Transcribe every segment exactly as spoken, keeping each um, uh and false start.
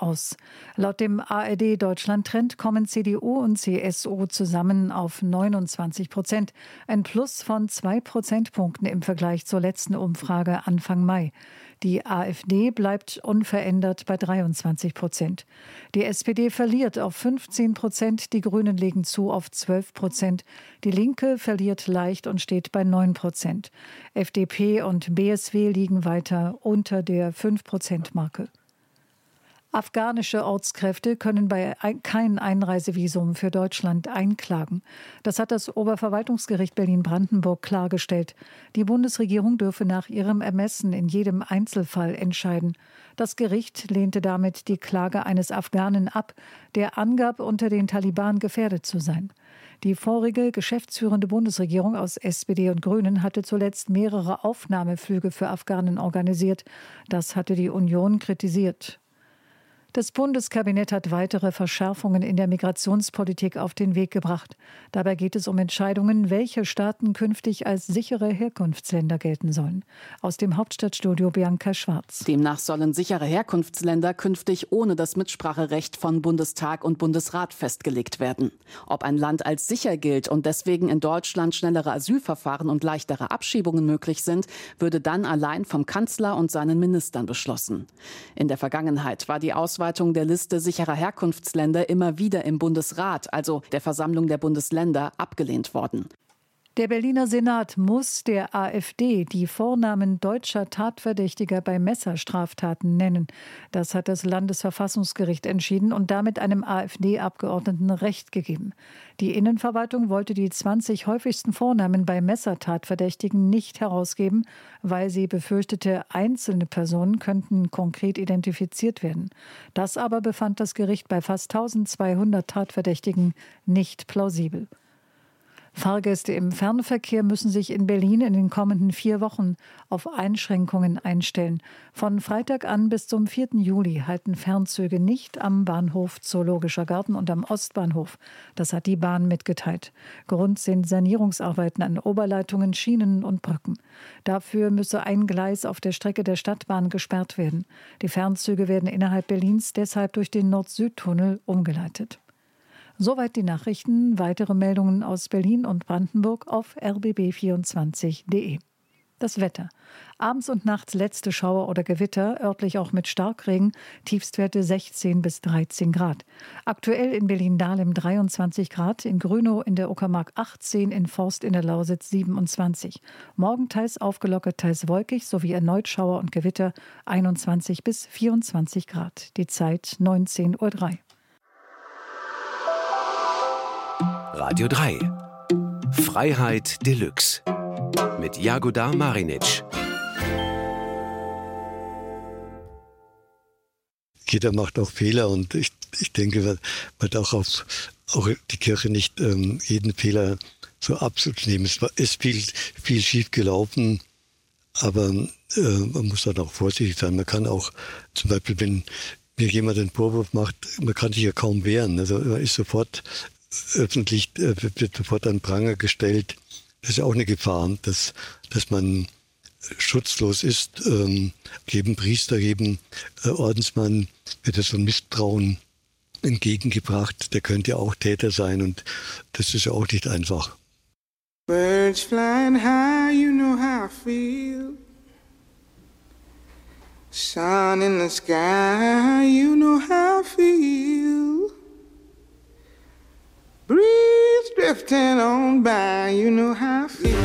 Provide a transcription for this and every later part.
aus. Laut dem A R D-Deutschland-Trend kommen C D U und C S U zusammen auf neunundzwanzig Prozent, ein Plus von zwei Prozentpunkten im Vergleich zur letzten Umfrage Anfang Mai. Die AfD bleibt unverändert bei dreiundzwanzig Prozent. Die S P D verliert auf fünfzehn Prozent, die Grünen legen zu auf zwölf Prozent. Die Linke verliert leicht und steht bei neun Prozent. F D P und B S W liegen weiter unter der fünf Prozent Marke. Afghanische Ortskräfte können bei kein Einreisevisum für Deutschland einklagen. Das hat das Oberverwaltungsgericht Berlin-Brandenburg klargestellt. Die Bundesregierung dürfe nach ihrem Ermessen in jedem Einzelfall entscheiden. Das Gericht lehnte damit die Klage eines Afghanen ab, der angab, unter den Taliban gefährdet zu sein. Die vorige geschäftsführende Bundesregierung aus S P D und Grünen hatte zuletzt mehrere Aufnahmeflüge für Afghanen organisiert. Das hatte die Union kritisiert. Das Bundeskabinett hat weitere Verschärfungen in der Migrationspolitik auf den Weg gebracht. Dabei geht es um Entscheidungen, welche Staaten künftig als sichere Herkunftsländer gelten sollen. Aus dem Hauptstadtstudio Bianca Schwarz. Demnach sollen sichere Herkunftsländer künftig ohne das Mitspracherecht von Bundestag und Bundesrat festgelegt werden. Ob ein Land als sicher gilt und deswegen in Deutschland schnellere Asylverfahren und leichtere Abschiebungen möglich sind, würde dann allein vom Kanzler und seinen Ministern beschlossen. In der Vergangenheit war die Auswahl der Liste sicherer Herkunftsländer immer wieder im Bundesrat, also der Versammlung der Bundesländer, abgelehnt worden. Der Berliner Senat muss der AfD die Vornamen deutscher Tatverdächtiger bei Messerstraftaten nennen. Das hat das Landesverfassungsgericht entschieden und damit einem AfD-Abgeordneten Recht gegeben. Die Innenverwaltung wollte die zwanzig häufigsten Vornamen bei Messertatverdächtigen nicht herausgeben, weil sie befürchtete, einzelne Personen könnten konkret identifiziert werden. Das aber befand das Gericht bei fast eintausendzweihundert Tatverdächtigen nicht plausibel. Fahrgäste im Fernverkehr müssen sich in Berlin in den kommenden vier Wochen auf Einschränkungen einstellen. Von Freitag an bis zum vierten Juli halten Fernzüge nicht am Bahnhof Zoologischer Garten und am Ostbahnhof. Das hat die Bahn mitgeteilt. Grund sind Sanierungsarbeiten an Oberleitungen, Schienen und Brücken. Dafür müsse ein Gleis auf der Strecke der Stadtbahn gesperrt werden. Die Fernzüge werden innerhalb Berlins deshalb durch den Nord-Süd-Tunnel umgeleitet. Soweit die Nachrichten. Weitere Meldungen aus Berlin und Brandenburg auf r b b vierundzwanzig punkt d e. Das Wetter. Abends und nachts letzte Schauer oder Gewitter, örtlich auch mit Starkregen, Tiefstwerte sechzehn bis dreizehn Grad. Aktuell in Berlin-Dahlem dreiundzwanzig Grad, in Grünow in der Uckermark achtzehn, in Forst in der Lausitz siebenundzwanzig. Morgen teils aufgelockert, teils wolkig, sowie erneut Schauer und Gewitter einundzwanzig bis vierundzwanzig Grad. Die Zeit neunzehn Uhr drei. Radio drei. Freiheit Deluxe. Mit Jagoda Marinic. Jeder macht auch Fehler und ich, ich denke, man hat auch, auf, auch die Kirche nicht ähm, jeden Fehler so absolut nehmen. Es war, ist viel, viel schief gelaufen, aber äh, man muss dann auch vorsichtig sein. Man kann auch, zum Beispiel, wenn mir jemand einen Vorwurf macht, man kann sich ja kaum wehren. Also man ist sofort öffentlich, äh, wird sofort an Pranger gestellt. Das ist ja auch eine Gefahr, dass, dass man schutzlos ist. Ähm, jedem Priester, jedem äh, Ordensmann wird so ein Misstrauen entgegengebracht. Der könnte ja auch Täter sein und das ist ja auch nicht einfach. Birds flying high, you know how I feel. Sun in the sky, you know how I feel. Breeze drifting on by, you know how I feel.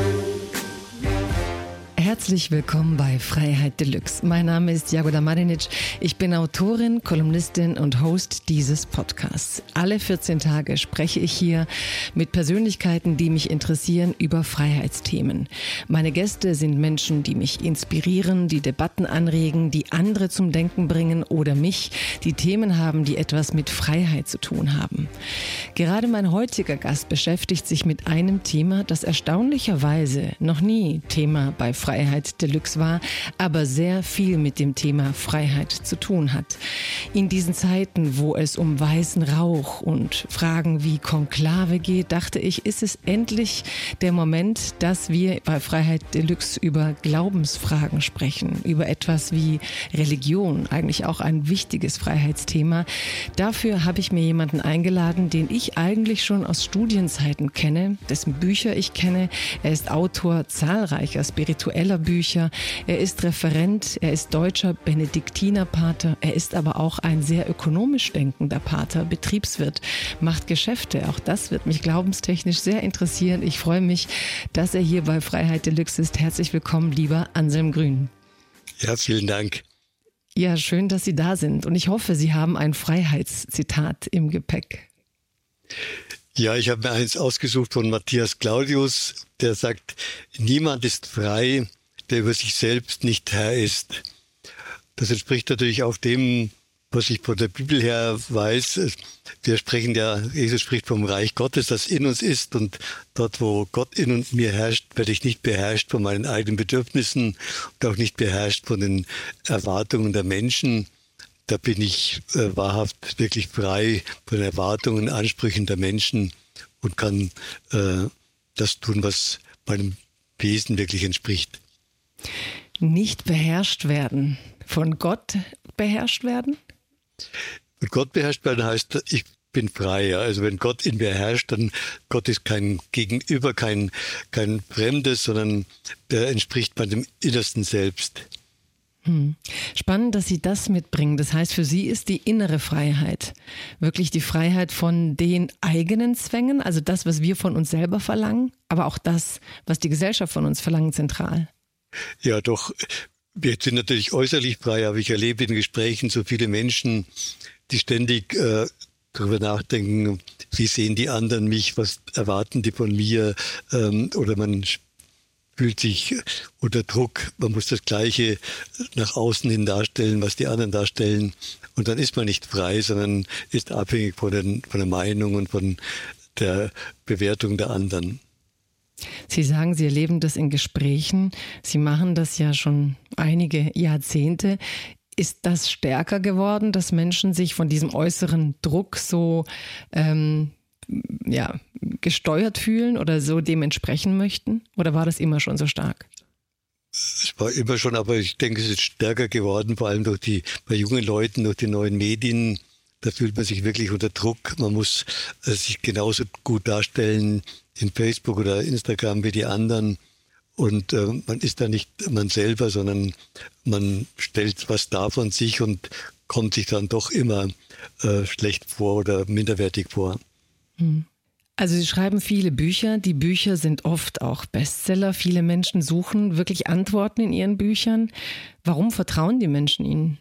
Herzlich willkommen bei Freiheit Deluxe. Mein Name ist Jagoda Marinic. Ich bin Autorin, Kolumnistin und Host dieses Podcasts. Alle vierzehn Tage spreche ich hier mit Persönlichkeiten, die mich interessieren, über Freiheitsthemen. Meine Gäste sind Menschen, die mich inspirieren, die Debatten anregen, die andere zum Denken bringen oder mich, die Themen haben, die etwas mit Freiheit zu tun haben. Gerade mein heutiger Gast beschäftigt sich mit einem Thema, das erstaunlicherweise noch nie Thema bei Freiheit Freiheit Deluxe war, aber sehr viel mit dem Thema Freiheit zu tun hat. In diesen Zeiten, wo es um weißen Rauch und Fragen wie Konklave geht, dachte ich, ist es endlich der Moment, dass wir bei Freiheit Deluxe über Glaubensfragen sprechen, über etwas wie Religion, eigentlich auch ein wichtiges Freiheitsthema. Dafür habe ich mir jemanden eingeladen, den ich eigentlich schon aus Studienzeiten kenne, dessen Bücher ich kenne. Er ist Autor zahlreicher spiritueller Bücher. Er ist Referent, er ist deutscher Benediktinerpater. Er ist aber auch ein sehr ökonomisch denkender Pater, Betriebswirt, macht Geschäfte. Auch das wird mich glaubenstechnisch sehr interessieren. Ich freue mich, dass er hier bei Freiheit Deluxe ist. Herzlich willkommen, lieber Anselm Grün. Ja, vielen Dank. Ja, schön, dass Sie da sind. Und ich hoffe, Sie haben ein Freiheitszitat im Gepäck. Ja, ich habe mir eins ausgesucht von Matthias Claudius, der sagt, niemand ist frei, der über sich selbst nicht Herr ist. Das entspricht natürlich auch dem, was ich von der Bibel her weiß. Wir sprechen ja, Jesus spricht vom Reich Gottes, das in uns ist, und dort, wo Gott in und mir herrscht, werde ich nicht beherrscht von meinen eigenen Bedürfnissen und auch nicht beherrscht von den Erwartungen der Menschen. Da bin ich äh, wahrhaft wirklich frei von den Erwartungen und Ansprüchen der Menschen und kann äh, das tun, was meinem Wesen wirklich entspricht. Nicht beherrscht werden, von Gott beherrscht werden? Mit Gott beherrscht werden heißt, ich bin frei. Ja. Also wenn Gott in mir herrscht, dann Gott ist kein Gegenüber, kein, kein Fremdes, sondern der entspricht meinem innersten Selbst. Hm. Spannend, dass Sie das mitbringen. Das heißt, für Sie ist die innere Freiheit wirklich die Freiheit von den eigenen Zwängen, also das, was wir von uns selber verlangen, aber auch das, was die Gesellschaft von uns verlangt, zentral. Ja, doch. Wir sind natürlich äußerlich frei, aber ich erlebe in Gesprächen so viele Menschen, die ständig äh, darüber nachdenken, wie sehen die anderen mich, was erwarten die von mir, ähm, oder man fühlt sich unter Druck, man muss das Gleiche nach außen hin darstellen, was die anderen darstellen, und dann ist man nicht frei, sondern ist abhängig von, den, von der Meinung und von der Bewertung der anderen. Sie sagen, Sie erleben das in Gesprächen. Sie machen das ja schon einige Jahrzehnte. Ist das stärker geworden, dass Menschen sich von diesem äußeren Druck so ähm, ja, gesteuert fühlen oder so dem entsprechen möchten? Oder war das immer schon so stark? Es war immer schon, aber ich denke, es ist stärker geworden, vor allem durch die, bei jungen Leuten, durch die neuen Medien. Da fühlt man sich wirklich unter Druck. Man muss äh, sich genauso gut darstellen in Facebook oder Instagram wie die anderen. Und äh, man ist da nicht man selber, sondern man stellt was dar von sich und kommt sich dann doch immer äh, schlecht vor oder minderwertig vor. Also Sie schreiben viele Bücher. Die Bücher sind oft auch Bestseller. Viele Menschen suchen wirklich Antworten in ihren Büchern. Warum vertrauen die Menschen Ihnen?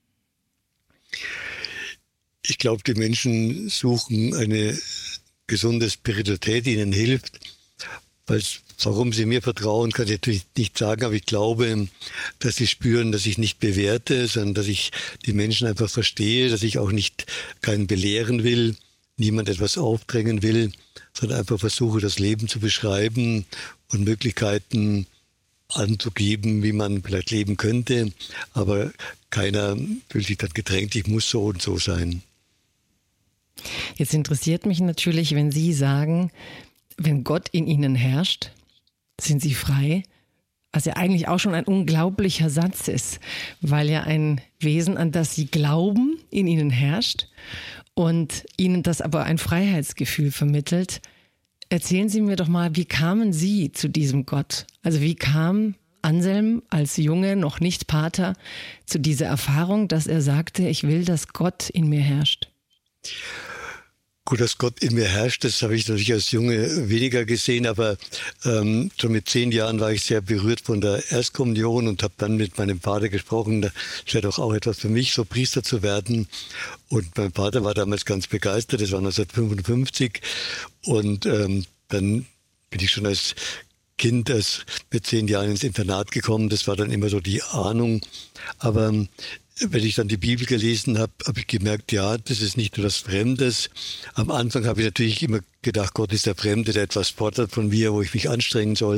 Ich glaube, die Menschen suchen eine gesunde Spiritualität, die ihnen hilft. Weil, warum sie mir vertrauen, kann ich natürlich nicht sagen, aber ich glaube, dass sie spüren, dass ich nicht bewerte, sondern dass ich die Menschen einfach verstehe, dass ich auch nicht keinen belehren will, niemand etwas aufdrängen will, sondern einfach versuche, das Leben zu beschreiben und Möglichkeiten anzugeben, wie man vielleicht leben könnte. Aber keiner fühlt sich dann gedrängt, ich muss so und so sein. Jetzt interessiert mich natürlich, wenn Sie sagen, wenn Gott in Ihnen herrscht, sind Sie frei, was ja eigentlich auch schon ein unglaublicher Satz ist, weil ja ein Wesen, an das Sie glauben, in Ihnen herrscht und Ihnen das aber ein Freiheitsgefühl vermittelt. Erzählen Sie mir doch mal, wie kamen Sie zu diesem Gott? Also wie kam Anselm als Junge, noch nicht Pater, zu dieser Erfahrung, dass er sagte, ich will, dass Gott in mir herrscht? Gut, dass Gott in mir herrscht, das habe ich natürlich als Junge weniger gesehen, aber ähm, schon mit zehn Jahren war ich sehr berührt von der Erstkommunion und habe dann mit meinem Vater gesprochen, das wäre doch auch etwas für mich, so Priester zu werden. Und mein Vater war damals ganz begeistert, das war neunzehnhundertfünfundfünfzig, und ähm, dann bin ich schon als Kind, als mit zehn Jahren ins Internat gekommen, das war dann immer so die Ahnung, aber wenn ich dann die Bibel gelesen habe, habe ich gemerkt, ja, das ist nicht nur was Fremdes. Am Anfang habe ich natürlich immer gedacht, Gott ist der Fremde, der etwas fordert von mir, wo ich mich anstrengen soll.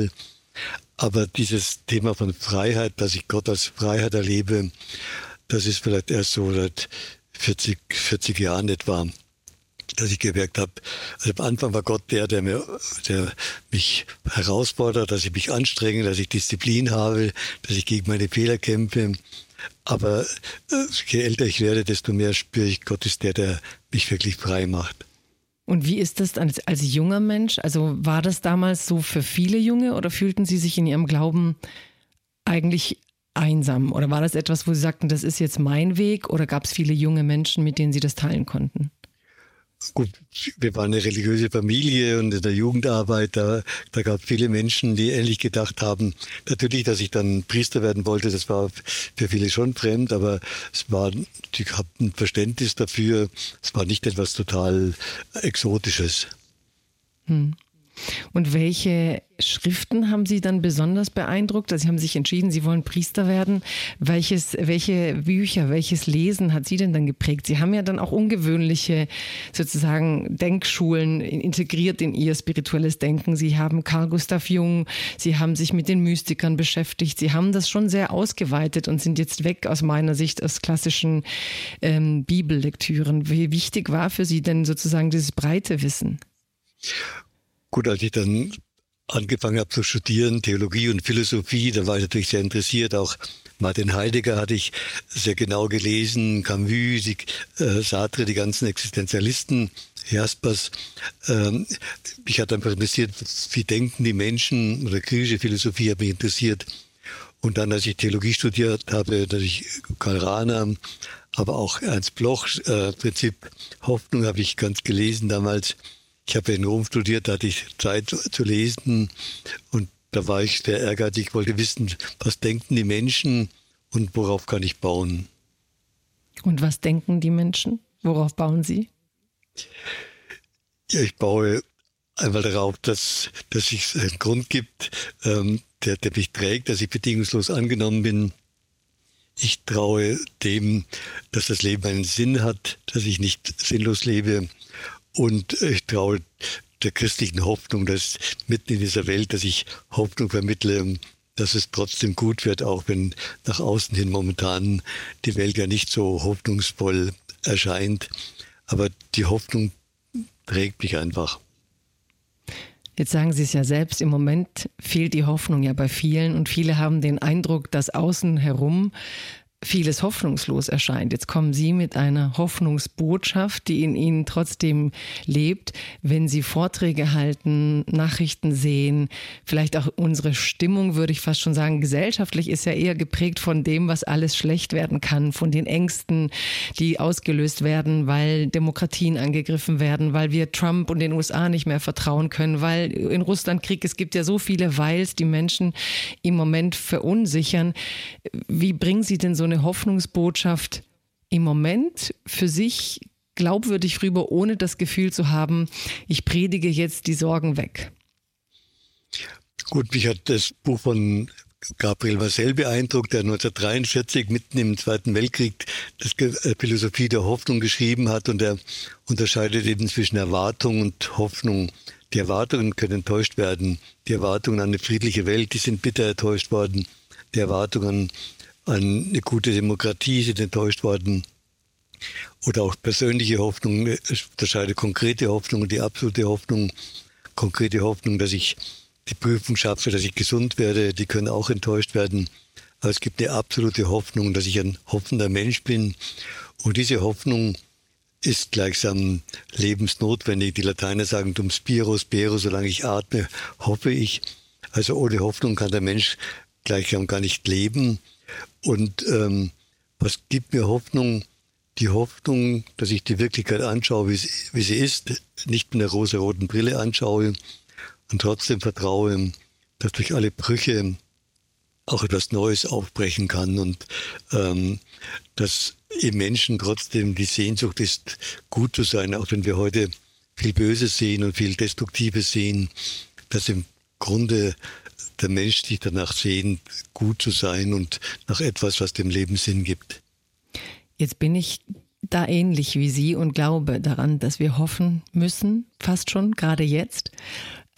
Aber dieses Thema von Freiheit, dass ich Gott als Freiheit erlebe, das ist vielleicht erst so seit vierzig, vierzig Jahren etwa, dass ich gemerkt habe, also am Anfang war Gott der, der, mir, der mich herausfordert, dass ich mich anstrenge, dass ich Disziplin habe, dass ich gegen meine Fehler kämpfe. Aber je älter ich werde, desto mehr spüre ich, Gott ist der, der mich wirklich frei macht. Und wie ist das als, als junger Mensch? Also war das damals so für viele Junge oder fühlten Sie sich in Ihrem Glauben eigentlich einsam? Oder war das etwas, wo Sie sagten, das ist jetzt mein Weg? Oder gab es viele junge Menschen, mit denen Sie das teilen konnten? Gut, wir waren eine religiöse Familie und in der Jugendarbeit, da, da gab es viele Menschen, die ähnlich gedacht haben. Natürlich, dass ich dann Priester werden wollte, das war für viele schon fremd, aber es war, die hatten Verständnis dafür. Es war nicht etwas total Exotisches. Hm. Und welche Schriften haben Sie dann besonders beeindruckt? Also Sie haben sich entschieden, Sie wollen Priester werden. Welches, welche Bücher, welches Lesen hat Sie denn dann geprägt? Sie haben ja dann auch ungewöhnliche sozusagen Denkschulen integriert in Ihr spirituelles Denken. Sie haben Carl Gustav Jung, Sie haben sich mit den Mystikern beschäftigt. Sie haben das schon sehr ausgeweitet und sind jetzt weg aus meiner Sicht aus klassischen ähm, Bibellektüren. Wie wichtig war für Sie denn sozusagen dieses breite Wissen? Gut, als ich dann angefangen habe zu studieren, Theologie und Philosophie, da war ich natürlich sehr interessiert. Auch Martin Heidegger hatte ich sehr genau gelesen, Camus, die, äh, Sartre, die ganzen Existenzialisten, Jaspers. Ähm, mich hat einfach interessiert, wie denken die Menschen, oder griechische Philosophie hat mich interessiert. Und dann, als ich Theologie studiert habe, natürlich Karl Rahner, aber auch Ernst Bloch, äh, Prinzip Hoffnung habe ich ganz gelesen damals. Ich habe in Rom studiert, da hatte ich Zeit zu lesen und da war ich sehr ehrgeizig. Ich wollte wissen, was denken die Menschen und worauf kann ich bauen. Und was denken die Menschen? Worauf bauen sie? Ja, ich baue einmal darauf, dass, dass es einen Grund gibt, ähm, der, der mich trägt, dass ich bedingungslos angenommen bin. Ich traue dem, dass das Leben einen Sinn hat, dass ich nicht sinnlos lebe. Und ich traue der christlichen Hoffnung, dass mitten in dieser Welt, dass ich Hoffnung vermittle, dass es trotzdem gut wird, auch wenn nach außen hin momentan die Welt ja nicht so hoffnungsvoll erscheint. Aber die Hoffnung trägt mich einfach. Jetzt sagen Sie es ja selbst, im Moment fehlt die Hoffnung ja bei vielen und viele haben den Eindruck, dass außen herum vieles hoffnungslos erscheint. Jetzt kommen Sie mit einer Hoffnungsbotschaft, die in Ihnen trotzdem lebt. Wenn Sie Vorträge halten, Nachrichten sehen, vielleicht auch unsere Stimmung, würde ich fast schon sagen, gesellschaftlich ist ja eher geprägt von dem, was alles schlecht werden kann, von den Ängsten, die ausgelöst werden, weil Demokratien angegriffen werden, weil wir Trump und den U S A nicht mehr vertrauen können, weil in Russland Krieg, es gibt ja so viele Weils, die Menschen im Moment verunsichern. Wie bringen Sie denn so eine Hoffnungsbotschaft im Moment für sich glaubwürdig rüber, ohne das Gefühl zu haben, ich predige jetzt die Sorgen weg? Gut, mich hat das Buch von Gabriel Marcel beeindruckt, der neunzehnhundertdreiundvierzig mitten im Zweiten Weltkrieg das Philosophie der Hoffnung geschrieben hat und er unterscheidet eben zwischen Erwartung und Hoffnung. Die Erwartungen können enttäuscht werden. Die Erwartungen an eine friedliche Welt, die sind bitter enttäuscht worden. Die Erwartungen an eine gute Demokratie sind enttäuscht worden. Oder auch persönliche Hoffnung, ich unterscheide konkrete Hoffnung und die absolute Hoffnung. Konkrete Hoffnung, dass ich die Prüfung schaffe, dass ich gesund werde, die können auch enttäuscht werden. Aber es gibt eine absolute Hoffnung, dass ich ein hoffender Mensch bin. Und diese Hoffnung ist gleichsam lebensnotwendig. Die Lateiner sagen dum spiro, spero, solange ich atme, hoffe ich. Also ohne Hoffnung kann der Mensch gleichsam gar nicht leben. Und ähm, was gibt mir Hoffnung? Die Hoffnung, dass ich die Wirklichkeit anschaue, wie sie, wie sie ist, nicht mit einer rosaroten Brille anschaue und trotzdem vertraue, dass durch alle Brüche auch etwas Neues aufbrechen kann und ähm, dass im Menschen trotzdem die Sehnsucht ist, gut zu sein, auch wenn wir heute viel Böses sehen und viel Destruktives sehen, dass im Grunde der Mensch sich danach sehnt, gut zu sein und nach etwas, was dem Leben Sinn gibt. Jetzt bin ich da ähnlich wie Sie und glaube daran, dass wir hoffen müssen, fast schon, gerade jetzt.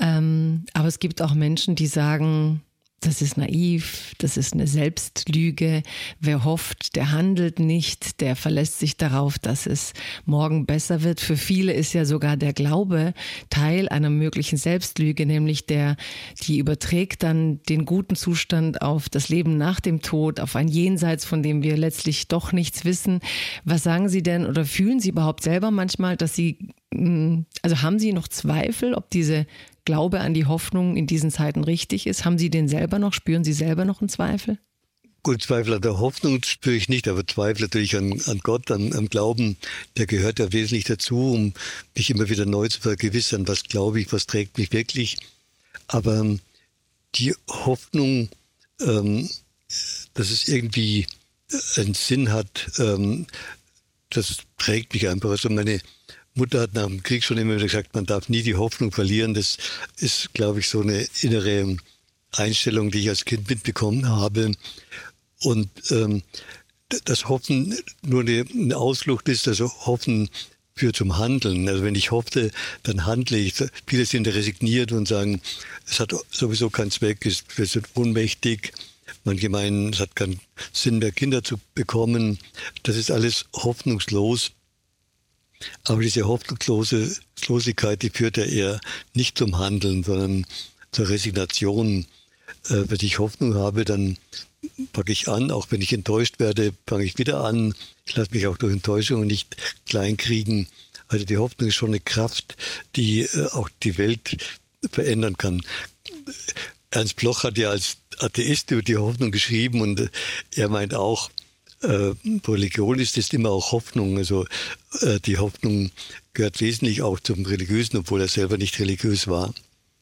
Ähm, aber es gibt auch Menschen, die sagen, das ist naiv, das ist eine Selbstlüge. Wer hofft, der handelt nicht, der verlässt sich darauf, dass es morgen besser wird. Für viele ist ja sogar der Glaube Teil einer möglichen Selbstlüge, nämlich der, die überträgt dann den guten Zustand auf das Leben nach dem Tod, auf ein Jenseits, von dem wir letztlich doch nichts wissen. Was sagen Sie denn oder fühlen Sie überhaupt selber manchmal, dass Sie, also haben Sie noch Zweifel, ob diese Glaube an die Hoffnung in diesen Zeiten richtig ist? Haben Sie den selber noch? Spüren Sie selber noch einen Zweifel? Gut, Zweifel an der Hoffnung spüre ich nicht, aber Zweifel natürlich an, an Gott, an, am Glauben, der gehört ja wesentlich dazu, um mich immer wieder neu zu vergewissern, was glaube ich, was trägt mich wirklich. Aber die Hoffnung, ähm, dass es irgendwie einen Sinn hat, ähm, das trägt mich einfach. Also meine Mutter hat nach dem Krieg schon immer wieder gesagt, man darf nie die Hoffnung verlieren. Das ist, glaube ich, so eine innere Einstellung, die ich als Kind mitbekommen habe. Und ähm, das Hoffen nur eine, eine Ausflucht ist, also Hoffen führt zum Handeln. Also wenn ich hoffe, dann handle ich. Viele sind resigniert und sagen, es hat sowieso keinen Zweck, wir sind ohnmächtig. Manche meinen, es hat keinen Sinn mehr, Kinder zu bekommen. Das ist alles hoffnungslos. Aber diese Hoffnungslosigkeit, die führt ja eher nicht zum Handeln, sondern zur Resignation. Äh, wenn ich Hoffnung habe, dann packe ich an. Auch wenn ich enttäuscht werde, fange ich wieder an. Ich lasse mich auch durch Enttäuschungen nicht kleinkriegen. Also die Hoffnung ist schon eine Kraft, die äh, auch die Welt verändern kann. Ernst Bloch hat ja als Atheist über die Hoffnung geschrieben und äh, er meint auch, Äh, Religion ist, ist immer auch Hoffnung. Also äh, die Hoffnung gehört wesentlich auch zum Religiösen, obwohl er selber nicht religiös war.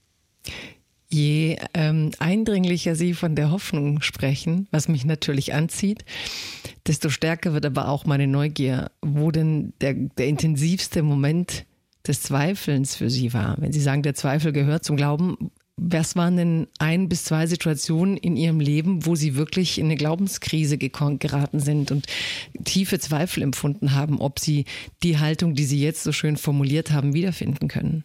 Je ähm, eindringlicher Sie von der Hoffnung sprechen, was mich natürlich anzieht, desto stärker wird aber auch meine Neugier, wo denn der, der intensivste Moment des Zweifelns für Sie war. Wenn Sie sagen, der Zweifel gehört zum Glauben, was waren denn ein bis zwei Situationen in Ihrem Leben, wo Sie wirklich in eine Glaubenskrise geraten sind und tiefe Zweifel empfunden haben, ob Sie die Haltung, die Sie jetzt so schön formuliert haben, wiederfinden können?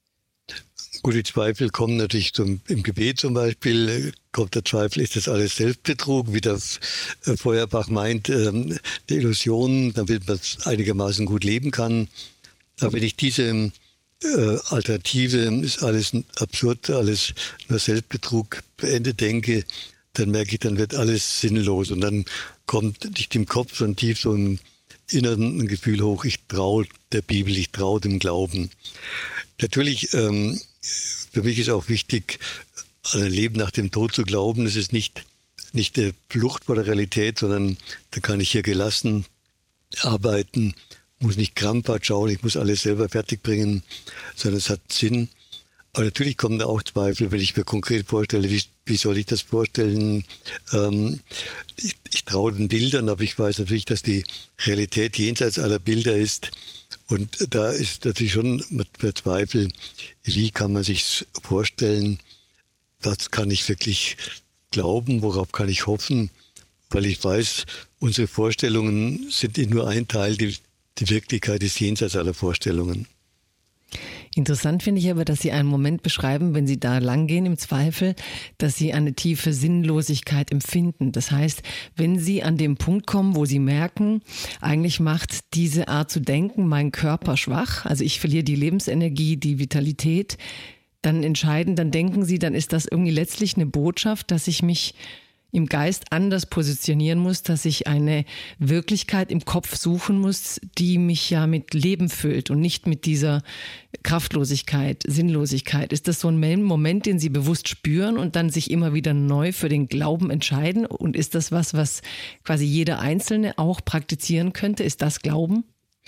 Gut, die Zweifel kommen natürlich zum, im Gebet zum Beispiel, kommt der Zweifel, ist das alles Selbstbetrug, wie das Feuerbach meint, ähm, die Illusion, damit man einigermaßen gut leben kann. Aber wenn ich diese Äh, Alternative ist alles absurd, alles nur Selbstbetrug beendet denke, dann merke ich, dann wird alles sinnlos und dann kommt nicht im Kopf, sondern tief so im Inneren ein Gefühl hoch, ich traue der Bibel, ich traue dem Glauben. Natürlich, ähm, für mich ist auch wichtig, an ein Leben nach dem Tod zu glauben. Es ist nicht, nicht eine Flucht vor der Realität, sondern da kann ich hier gelassen arbeiten, muss nicht krampfhaft schauen, ich muss alles selber fertigbringen, sondern es hat Sinn. Aber natürlich kommen da auch Zweifel, wenn ich mir konkret vorstelle, wie, wie soll ich das vorstellen? Ähm, ich, ich traue den Bildern, aber ich weiß natürlich, dass die Realität jenseits aller Bilder ist. Und da ist natürlich schon der Zweifel, wie kann man sich vorstellen, was kann ich wirklich glauben, worauf kann ich hoffen? Weil ich weiß, unsere Vorstellungen sind nur ein Teil, die Die Wirklichkeit ist jenseits aller Vorstellungen. Interessant finde ich aber, dass Sie einen Moment beschreiben, wenn Sie da langgehen im Zweifel, dass Sie eine tiefe Sinnlosigkeit empfinden. Das heißt, wenn Sie an dem Punkt kommen, wo Sie merken, eigentlich macht diese Art zu denken meinen Körper schwach, also ich verliere die Lebensenergie, die Vitalität, dann entscheiden, dann denken Sie, dann ist das irgendwie letztlich eine Botschaft, dass ich mich im Geist anders positionieren muss, dass ich eine Wirklichkeit im Kopf suchen muss, die mich ja mit Leben füllt und nicht mit dieser Kraftlosigkeit, Sinnlosigkeit. Ist das so ein Moment, den Sie bewusst spüren und dann sich immer wieder neu für den Glauben entscheiden? Und ist das was, was quasi jeder Einzelne auch praktizieren könnte? Ist das Glauben?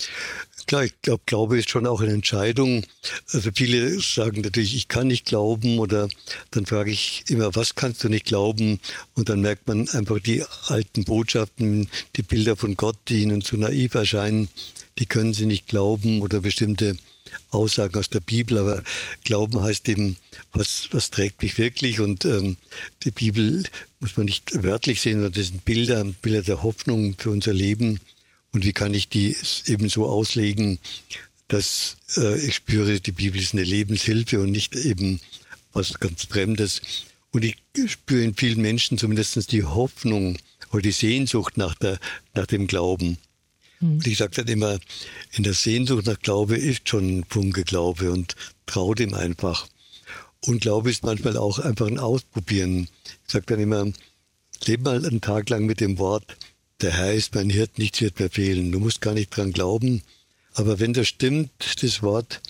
Klar, ich glaube, Glaube ist schon auch eine Entscheidung. Also viele sagen natürlich, ich kann nicht glauben, oder dann frage ich immer, was kannst du nicht glauben? Und dann merkt man einfach die alten Botschaften, die Bilder von Gott, die ihnen zu naiv erscheinen, die können sie nicht glauben, oder bestimmte Aussagen aus der Bibel. Aber Glauben heißt eben, was, was trägt mich wirklich? Und ähm, die Bibel muss man nicht wörtlich sehen, sondern das sind Bilder, Bilder der Hoffnung für unser Leben. Und wie kann ich die eben so auslegen, dass äh, ich spüre, die Bibel ist eine Lebenshilfe und nicht eben was ganz Fremdes. Und ich spüre in vielen Menschen zumindest die Hoffnung oder die Sehnsucht nach, der, nach dem Glauben. Mhm. Und ich sage dann immer, in der Sehnsucht nach Glaube ist schon ein Funke Glaube und traut ihm einfach. Und Glaube ist manchmal auch einfach ein Ausprobieren. Ich sage dann immer, lebe mal einen Tag lang mit dem Wort, der Herr ist mein Hirt, nichts wird mir fehlen. Du musst gar nicht dran glauben. Aber wenn das stimmt, das Wort,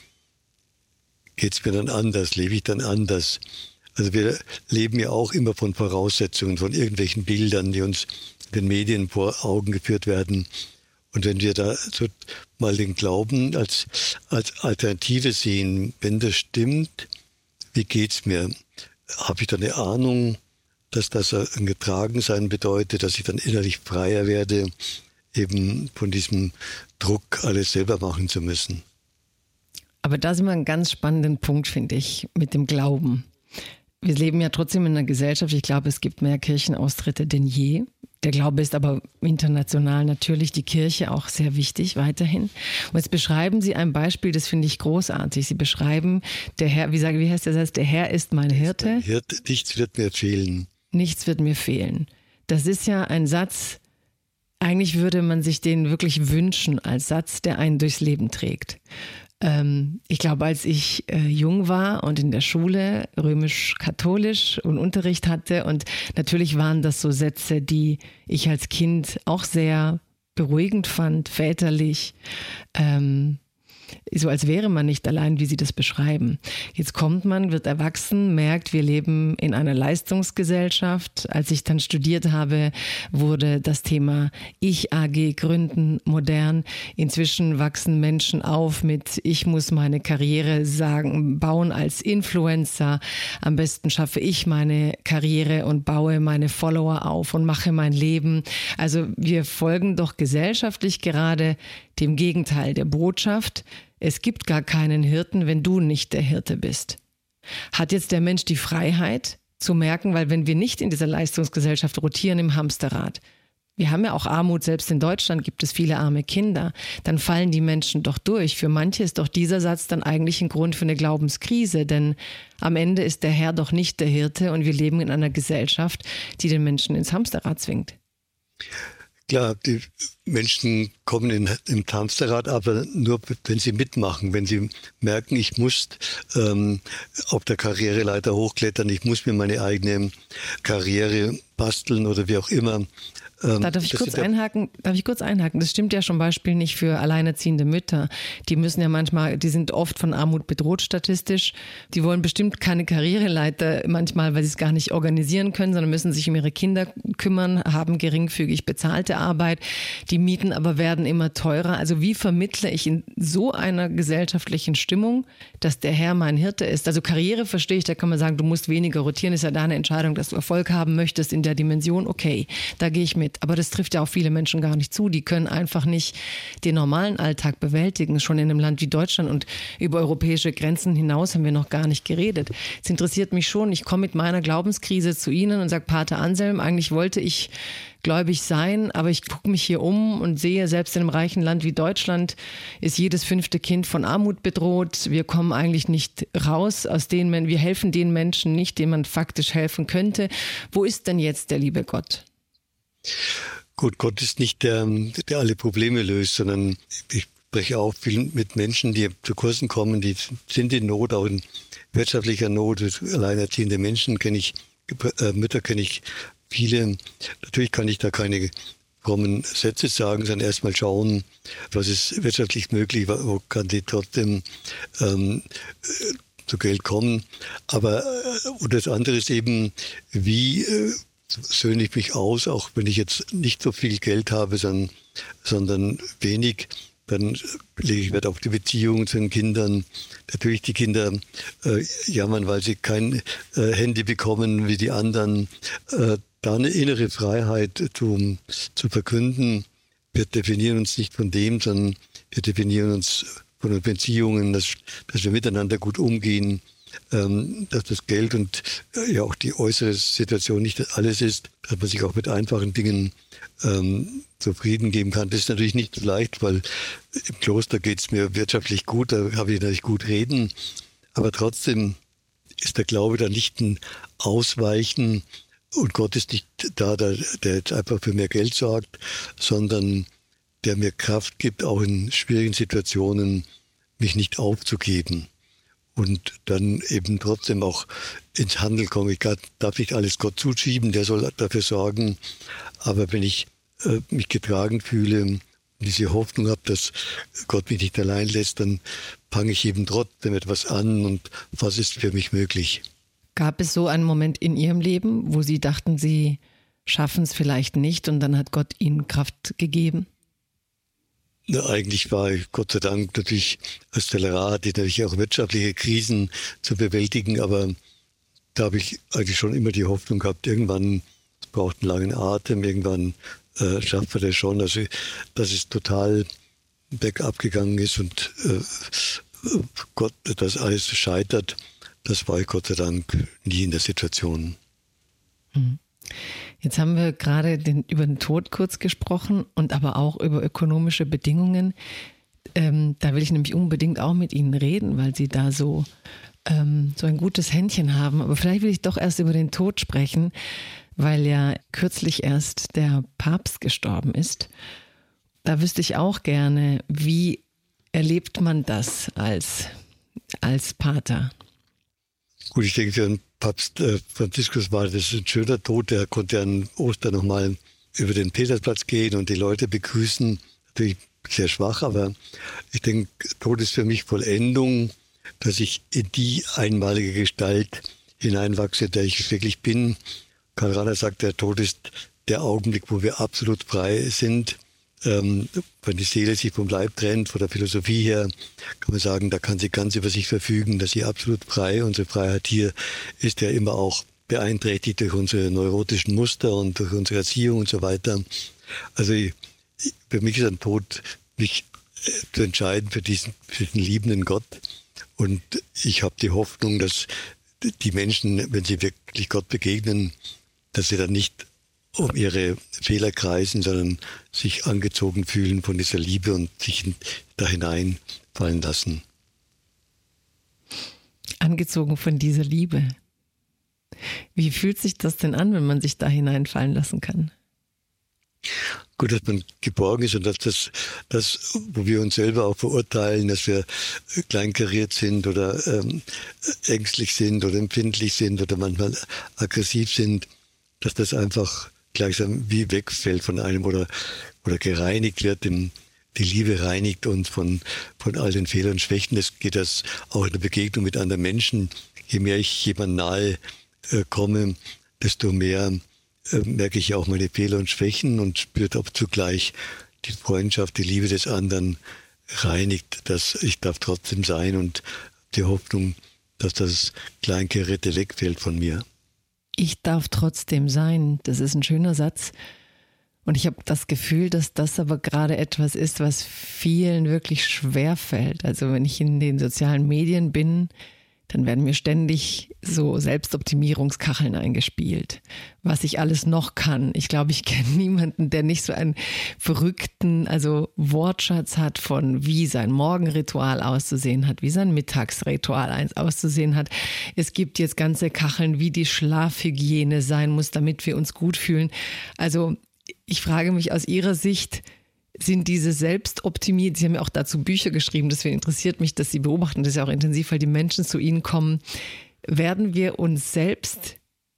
geht's mir dann anders, lebe ich dann anders. Also wir leben ja auch immer von Voraussetzungen, von irgendwelchen Bildern, die uns in den Medien vor Augen geführt werden. Und wenn wir da so mal den Glauben als, als Alternative sehen, wenn das stimmt, wie geht's mir? Habe ich da eine Ahnung, dass das ein Getragensein bedeutet, dass ich dann innerlich freier werde, eben von diesem Druck, alles selber machen zu müssen? Aber da sind wir einen ganz spannenden Punkt, finde ich, mit dem Glauben. Wir leben ja trotzdem in einer Gesellschaft, ich glaube, es gibt mehr Kirchenaustritte denn je. Der Glaube ist aber international natürlich, die Kirche auch sehr wichtig weiterhin. Und jetzt beschreiben Sie ein Beispiel, das finde ich großartig. Sie beschreiben, der Herr, wie, sage, wie heißt der Satz, der Herr ist mein Hirte. Mein Hirte, nichts wird mir fehlen. Nichts wird mir fehlen. Das ist ja ein Satz, eigentlich würde man sich den wirklich wünschen als Satz, der einen durchs Leben trägt. Ich glaube, als ich äh, jung war und in der Schule römisch-katholisch und Unterricht hatte, und natürlich waren das so Sätze, die ich als Kind auch sehr beruhigend fand, väterlich, ähm, so als wäre man nicht allein, wie Sie das beschreiben. Jetzt kommt man, wird erwachsen, merkt, wir leben in einer Leistungsgesellschaft. Als ich dann studiert habe, wurde das Thema Ich-A G gründen modern. Inzwischen wachsen Menschen auf mit Ich muss meine Karriere sagen, bauen als Influencer. Am besten schaffe ich meine Karriere und baue meine Follower auf und mache mein Leben. Also wir folgen doch gesellschaftlich gerade dem Gegenteil der Botschaft. Es gibt gar keinen Hirten, wenn du nicht der Hirte bist. Hat jetzt der Mensch die Freiheit zu merken, weil wenn wir nicht in dieser Leistungsgesellschaft rotieren im Hamsterrad, wir haben ja auch Armut, selbst in Deutschland gibt es viele arme Kinder, dann fallen die Menschen doch durch. Für manche ist doch dieser Satz dann eigentlich ein Grund für eine Glaubenskrise, denn am Ende ist der Herr doch nicht der Hirte und wir leben in einer Gesellschaft, die den Menschen ins Hamsterrad zwingt. Klar, die Menschen kommen in, im Hamsterrad, aber nur, wenn sie mitmachen, wenn sie merken, ich muss ähm, auf der Karriereleiter hochklettern, ich muss mir meine eigene Karriere basteln oder wie auch immer. Ähm, da darf ich, kurz einhaken, darf ich kurz einhaken. Das stimmt ja zum Beispiel nicht für alleinerziehende Mütter. Die müssen ja manchmal, die sind oft von Armut bedroht statistisch. Die wollen bestimmt keine Karriereleiter manchmal, weil sie es gar nicht organisieren können, sondern müssen sich um ihre Kinder kümmern, haben geringfügig bezahlte Arbeit. Die Mieten aber werden immer teurer. Also wie vermittle ich in so einer gesellschaftlichen Stimmung, dass der Herr mein Hirte ist? Also Karriere verstehe ich, da kann man sagen, du musst weniger rotieren, ist ja deine Entscheidung, dass du Erfolg haben möchtest in der Dimension. Okay, da gehe ich mit. Aber das trifft ja auch viele Menschen gar nicht zu. Die können einfach nicht den normalen Alltag bewältigen. Schon in einem Land wie Deutschland und über europäische Grenzen hinaus haben wir noch gar nicht geredet. Es interessiert mich schon. Ich komme mit meiner Glaubenskrise zu Ihnen und sage, Pater Anselm, eigentlich wollte ich gläubig sein, aber ich gucke mich hier um und sehe, selbst in einem reichen Land wie Deutschland ist jedes fünfte Kind von Armut bedroht. Wir kommen eigentlich nicht raus aus denen, wir helfen den Menschen nicht, denen man faktisch helfen könnte. Wo ist denn jetzt der liebe Gott? Gut, Gott ist nicht der, der alle Probleme löst, sondern ich spreche auch viel mit Menschen, die zu Kursen kommen, die sind in Not, auch in wirtschaftlicher Not. Alleinerziehende Menschen kenne ich, äh, Mütter kenne ich viele. Natürlich kann ich da keine frommen Sätze sagen, sondern erstmal schauen, was ist wirtschaftlich möglich, wo kann die trotzdem ähm, zu Geld kommen. Aber äh, und das andere ist eben, wie äh, söhne ich mich aus, auch wenn ich jetzt nicht so viel Geld habe, sondern, sondern wenig, dann lege ich Wert auf die Beziehungen zu den Kindern. Natürlich die Kinder äh, jammern, weil sie kein äh, Handy bekommen wie die anderen. Äh, da eine innere Freiheit zu, zu verkünden. Wir definieren uns nicht von dem, sondern wir definieren uns von den Beziehungen, dass, dass wir miteinander gut umgehen, ähm, dass das Geld und äh, ja auch die äußere Situation nicht alles ist, dass man sich auch mit einfachen Dingen ähm, zufrieden geben kann. Das ist natürlich nicht so leicht, weil im Kloster geht es mir wirtschaftlich gut, da habe ich natürlich gut reden, aber trotzdem ist der Glaube da nicht ein Ausweichen und Gott ist nicht da, der, der jetzt einfach für mehr Geld sorgt, sondern der mir Kraft gibt, auch in schwierigen Situationen mich nicht aufzugeben und dann eben trotzdem auch ins Handeln kommen. Ich darf nicht alles Gott zuschieben, der soll dafür sorgen, aber wenn ich äh, mich getragen fühle und diese Hoffnung habe, dass Gott mich nicht allein lässt, dann fange ich eben trotzdem etwas an und was ist für mich möglich. Gab es so einen Moment in Ihrem Leben, wo Sie dachten, Sie schaffen es vielleicht nicht und dann hat Gott Ihnen Kraft gegeben? Na, eigentlich war ich Gott sei Dank natürlich als Tellerat, hatte natürlich auch wirtschaftliche Krisen zu bewältigen, aber da habe ich eigentlich schon immer die Hoffnung gehabt, irgendwann, es braucht einen langen Atem, irgendwann äh, schafft man das schon. Also, dass es total bergab gegangen ist und äh, Gott, dass alles scheitert, das war ich Gott sei Dank nie in der Situation. Jetzt haben wir gerade den, über den Tod kurz gesprochen und aber auch über ökonomische Bedingungen. Ähm, da will ich nämlich unbedingt auch mit Ihnen reden, weil Sie da so, ähm, so ein gutes Händchen haben. Aber vielleicht will ich doch erst über den Tod sprechen, weil ja kürzlich erst der Papst gestorben ist. Da wüsste ich auch gerne, wie erlebt man das als, als Pater? Gut, ich denke, für den Papst äh, Franziskus war das ein schöner Tod. Der konnte an Ostern nochmal über den Petersplatz gehen und die Leute begrüßen. Natürlich sehr schwach, aber ich denke, Tod ist für mich Vollendung, dass ich in die einmalige Gestalt hineinwachse, der ich wirklich bin. Karl Rahner sagt, der Tod ist der Augenblick, wo wir absolut frei sind. Ähm, wenn die Seele sich vom Leib trennt, von der Philosophie her, kann man sagen, da kann sie ganz über sich verfügen, dass sie absolut frei. Unsere Freiheit hier ist ja immer auch beeinträchtigt durch unsere neurotischen Muster und durch unsere Erziehung und so weiter. Also ich, für mich ist ein Tod, mich äh, zu entscheiden für diesen, für diesen liebenden Gott. Und ich habe die Hoffnung, dass die Menschen, wenn sie wirklich Gott begegnen, dass sie dann nicht um ihre Fehler kreisen, sondern sich angezogen fühlen von dieser Liebe und sich da hineinfallen lassen. Angezogen von dieser Liebe. Wie fühlt sich das denn an, wenn man sich da hineinfallen lassen kann? Gut, dass man geborgen ist und dass das, das, wo wir uns selber auch verurteilen, dass wir kleinkariert sind oder ähm, ängstlich sind oder empfindlich sind oder manchmal aggressiv sind, dass das einfach gleichsam wie wegfällt von einem oder, oder gereinigt wird, die Liebe reinigt uns von, von all den Fehlern und Schwächen. Das geht das auch in der Begegnung mit anderen Menschen. Je mehr ich jemandem nahe äh, komme, desto mehr äh, merke ich auch meine Fehler und Schwächen und spürt auch zugleich die Freundschaft, die Liebe des anderen reinigt, dass ich darf trotzdem sein und die Hoffnung, dass das Kleinkarierte wegfällt von mir. Ich darf trotzdem sein, das ist ein schöner Satz. Und ich habe das Gefühl, dass das aber gerade etwas ist, was vielen wirklich schwer fällt. Also wenn ich in den sozialen Medien bin, dann werden mir ständig so Selbstoptimierungskacheln eingespielt, was ich alles noch kann. Ich glaube, ich kenne niemanden, der nicht so einen verrückten, also Wortschatz hat von wie sein Morgenritual auszusehen hat, wie sein Mittagsritual auszusehen hat. Es gibt jetzt ganze Kacheln, wie die Schlafhygiene sein muss, damit wir uns gut fühlen. Also ich frage mich aus Ihrer Sicht, sind diese selbstoptimiert, Sie haben ja auch dazu Bücher geschrieben, deswegen interessiert mich, dass Sie beobachten, das ist ja auch intensiv, weil die Menschen zu Ihnen kommen. Werden wir uns selbst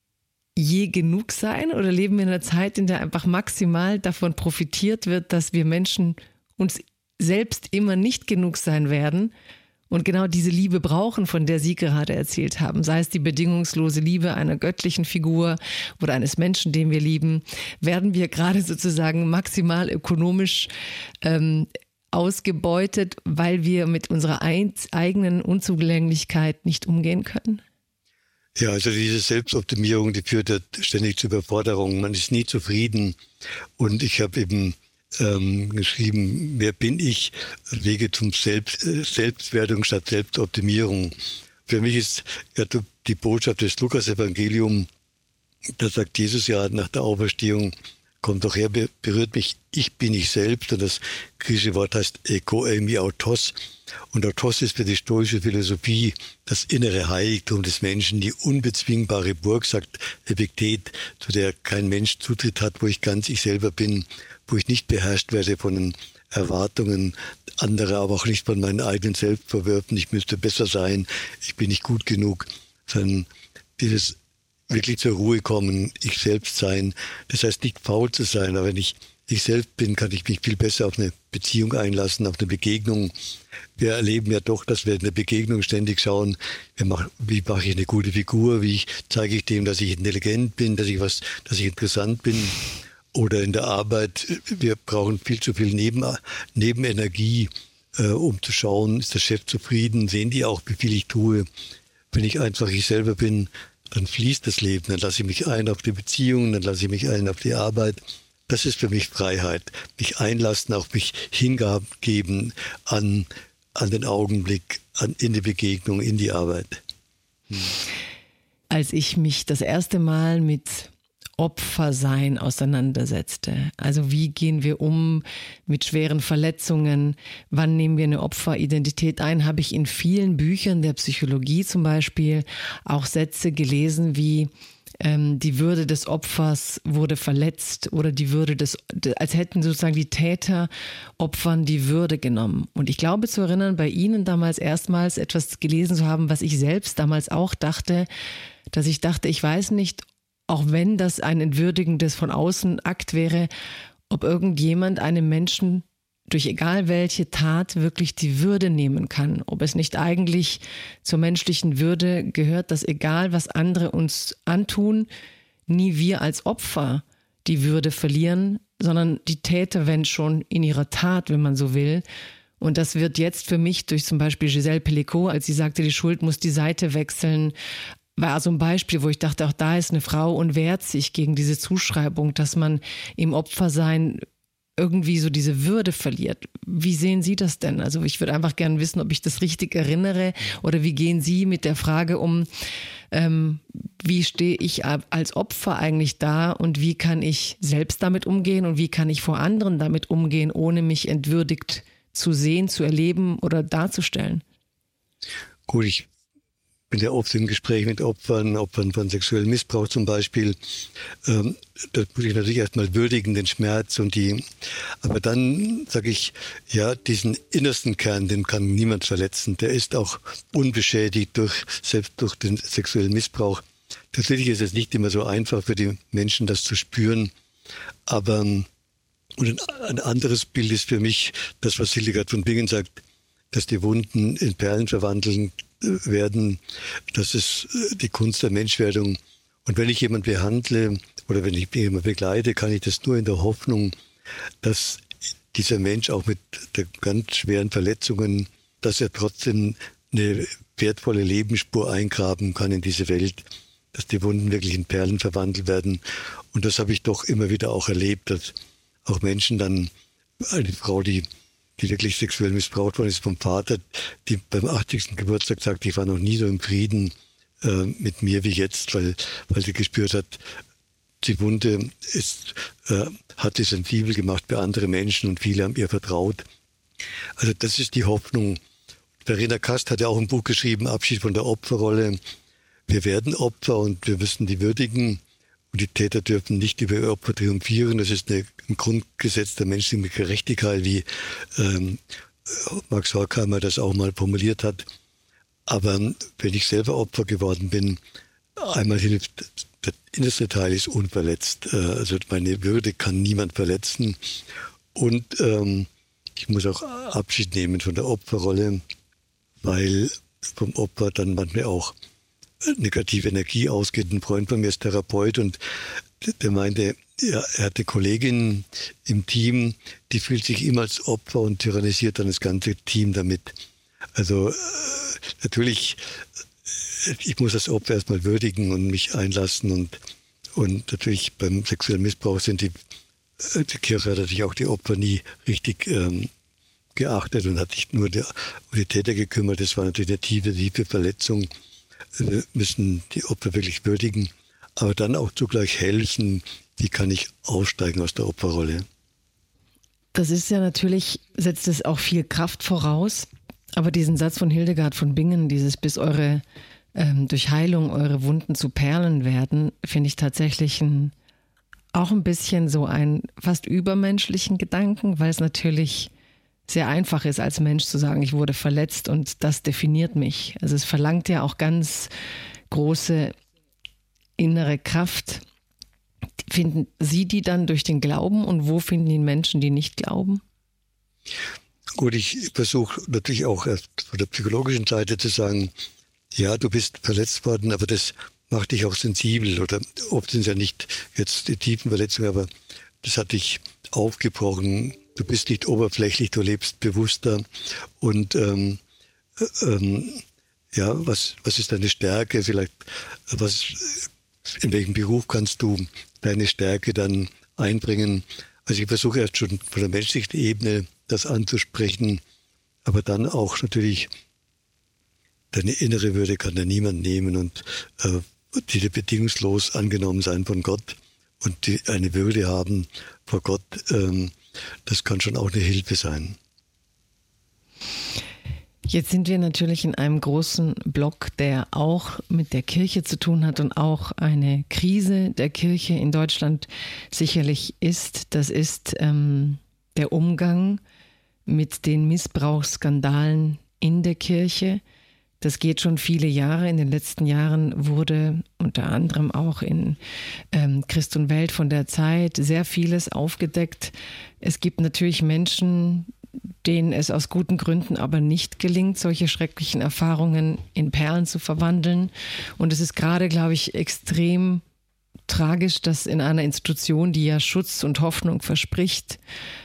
je genug sein oder leben wir in einer Zeit, in der einfach maximal davon profitiert wird, dass wir Menschen uns selbst immer nicht genug sein werden und genau diese Liebe brauchen, von der Sie gerade erzählt haben, sei es die bedingungslose Liebe einer göttlichen Figur oder eines Menschen, den wir lieben, werden wir gerade sozusagen maximal ökonomisch ähm, ausgebeutet, weil wir mit unserer eigenen Unzulänglichkeit nicht umgehen können? Ja, also diese Selbstoptimierung, die führt ja ständig zu Überforderung. Man ist nie zufrieden. Und ich habe eben ähm, geschrieben, wer bin ich? Wege zum Selbst, äh, Selbstwertung statt Selbstoptimierung. Für mich ist ja die Botschaft des Lukas-Evangelium, da sagt Jesus ja nach der Auferstehung, kommt doch her, berührt mich, ich bin ich selbst. Und das griechische Wort heißt ego eimi autos. Und autos ist für die stoische Philosophie das innere Heiligtum des Menschen, die unbezwingbare Burg, sagt Epiktet, zu der kein Mensch Zutritt hat, wo ich ganz ich selber bin, wo ich nicht beherrscht werde von den Erwartungen anderer, aber auch nicht von meinen eigenen Selbstvorwürfen, ich müsste besser sein, ich bin nicht gut genug, sondern dieses wirklich zur Ruhe kommen, ich selbst sein. Das heißt nicht faul zu sein, aber wenn ich ich selbst bin, kann ich mich viel besser auf eine Beziehung einlassen, auf eine Begegnung. Wir erleben ja doch, dass wir in der Begegnung ständig schauen, wir machen, wie mache ich eine gute Figur, wie ich, zeige ich dem, dass ich intelligent bin, dass ich was, dass ich interessant bin. Oder in der Arbeit, wir brauchen viel zu viel Neben, Nebenenergie, äh, um zu schauen, ist der Chef zufrieden, sehen die auch, wie viel ich tue. Wenn ich einfach ich selber bin, dann fließt das Leben, dann lasse ich mich ein auf die Beziehung, dann lasse ich mich ein auf die Arbeit. Das ist für mich Freiheit. Mich einlassen, auch mich hingeben an, an den Augenblick, an, in die Begegnung, in die Arbeit. Hm. Als ich mich das erste Mal mit Opfersein auseinandersetzte. Also wie gehen wir um mit schweren Verletzungen? Wann nehmen wir eine Opferidentität ein? Habe ich in vielen Büchern der Psychologie zum Beispiel auch Sätze gelesen wie ähm, die Würde des Opfers wurde verletzt oder die Würde des, als hätten sozusagen die Täter Opfern die Würde genommen. Und ich glaube zu erinnern, bei Ihnen damals erstmals etwas gelesen zu haben, was ich selbst damals auch dachte, dass ich dachte, ich weiß nicht, auch wenn das ein entwürdigendes von außen Akt wäre, ob irgendjemand einem Menschen durch egal welche Tat wirklich die Würde nehmen kann. Ob es nicht eigentlich zur menschlichen Würde gehört, dass egal was andere uns antun, nie wir als Opfer die Würde verlieren, sondern die Täter, wenn schon in ihrer Tat, wenn man so will. Und das wird jetzt für mich durch zum Beispiel Gisèle Pelicot, als sie sagte, die Schuld muss die Seite wechseln, war so ein Beispiel, wo ich dachte, auch da ist eine Frau und wehrt sich gegen diese Zuschreibung, dass man im Opfersein irgendwie so diese Würde verliert. Wie sehen Sie das denn? Also ich würde einfach gerne wissen, ob ich das richtig erinnere oder wie gehen Sie mit der Frage um, ähm, wie stehe ich als Opfer eigentlich da und wie kann ich selbst damit umgehen und wie kann ich vor anderen damit umgehen, ohne mich entwürdigt zu sehen, zu erleben oder darzustellen? Gut, ich bin ja oft im Gespräch mit Opfern, Opfern von sexuellem Missbrauch zum Beispiel. Ähm, das muss ich natürlich erstmal würdigen, den Schmerz und die, aber dann sage ich, ja, diesen innersten Kern, den kann niemand verletzen. Der ist auch unbeschädigt durch, selbst durch den sexuellen Missbrauch. Tatsächlich ist es nicht immer so einfach für die Menschen, das zu spüren, aber und ein, ein anderes Bild ist für mich das, was Hildegard von Bingen sagt, dass die Wunden in Perlen verwandeln werden, das ist die Kunst der Menschwerdung. Und wenn ich jemanden behandle oder wenn ich jemanden begleite, kann ich das nur in der Hoffnung, dass dieser Mensch auch mit der ganz schweren Verletzungen, dass er trotzdem eine wertvolle Lebensspur eingraben kann in diese Welt, dass die Wunden wirklich in Perlen verwandelt werden. Und das habe ich doch immer wieder auch erlebt, dass auch Menschen dann, eine Frau, die die wirklich sexuell missbraucht worden ist vom Vater, die beim achtzigsten Geburtstag sagt, ich war noch nie so im Frieden äh, mit mir wie jetzt, weil, weil sie gespürt hat, die Wunde ist, äh, hat sie sensibel gemacht bei anderen Menschen und viele haben ihr vertraut. Also das ist die Hoffnung. Verena Kast hat ja auch ein Buch geschrieben, Abschied von der Opferrolle. Wir werden Opfer und wir müssen die würdigen. Und die Täter dürfen nicht über ihr Opfer triumphieren. Das ist eine, ein Grundgesetz der menschlichen Gerechtigkeit, wie ähm, Max Horkheimer das auch mal formuliert hat. Aber wenn ich selber Opfer geworden bin, einmal hilft, der innerste Teil ist unverletzt. Äh, also meine Würde kann niemand verletzen. Und ähm, ich muss auch Abschied nehmen von der Opferrolle, weil vom Opfer dann manchmal auch negative Energie ausgeht. Ein Freund von mir ist Therapeut und der meinte, ja, er hat eine Kollegin im Team, die fühlt sich immer als Opfer und tyrannisiert dann das ganze Team damit. Also äh, natürlich, ich muss das Opfer erstmal würdigen und mich einlassen und, und natürlich beim sexuellen Missbrauch sind die, die Kirche hat natürlich auch die Opfer nie richtig ähm, geachtet und hat sich nur die, um die Täter gekümmert. Das war natürlich eine tiefe, tiefe Verletzung. Wir müssen die Opfer wirklich würdigen, aber dann auch zugleich helfen, wie kann ich aussteigen aus der Opferrolle. Das ist ja natürlich, setzt es auch viel Kraft voraus, aber diesen Satz von Hildegard von Bingen, dieses bis eure, ähm, durch Heilung eure Wunden zu Perlen werden, finde ich tatsächlich ein, auch ein bisschen so einen fast übermenschlichen Gedanken, weil es natürlich sehr einfach ist, als Mensch zu sagen, ich wurde verletzt und das definiert mich. Also es verlangt ja auch ganz große innere Kraft. Finden Sie die dann durch den Glauben und wo finden die Menschen, die nicht glauben? Gut, ich versuche natürlich auch erst von der psychologischen Seite zu sagen, ja, du bist verletzt worden, aber das macht dich auch sensibel. Oder oft sind es ja nicht jetzt die tiefen Verletzungen, aber das hat dich aufgebrochen. Du bist nicht oberflächlich, du lebst bewusster. Und ähm, ähm, ja, was, was ist deine Stärke? Vielleicht, was, in welchem Beruf kannst du deine Stärke dann einbringen? Also ich versuche erst schon von der menschlichen Ebene das anzusprechen, aber dann auch natürlich deine innere Würde kann da niemand nehmen und äh, die bedingungslos angenommen sein von Gott und die eine Würde haben vor Gott, ähm, das kann schon auch eine Hilfe sein. Jetzt sind wir natürlich in einem großen Block, der auch mit der Kirche zu tun hat und auch eine Krise der Kirche in Deutschland sicherlich ist. Das ist ähm, der Umgang mit den Missbrauchsskandalen in der Kirche. Das geht schon viele Jahre. In den letzten Jahren wurde unter anderem auch in ähm, Christ und Welt von der Zeit sehr vieles aufgedeckt. Es gibt natürlich Menschen, denen es aus guten Gründen aber nicht gelingt, solche schrecklichen Erfahrungen in Perlen zu verwandeln. Und es ist gerade, glaube ich, extrem tragisch, dass in einer Institution, die ja Schutz und Hoffnung verspricht,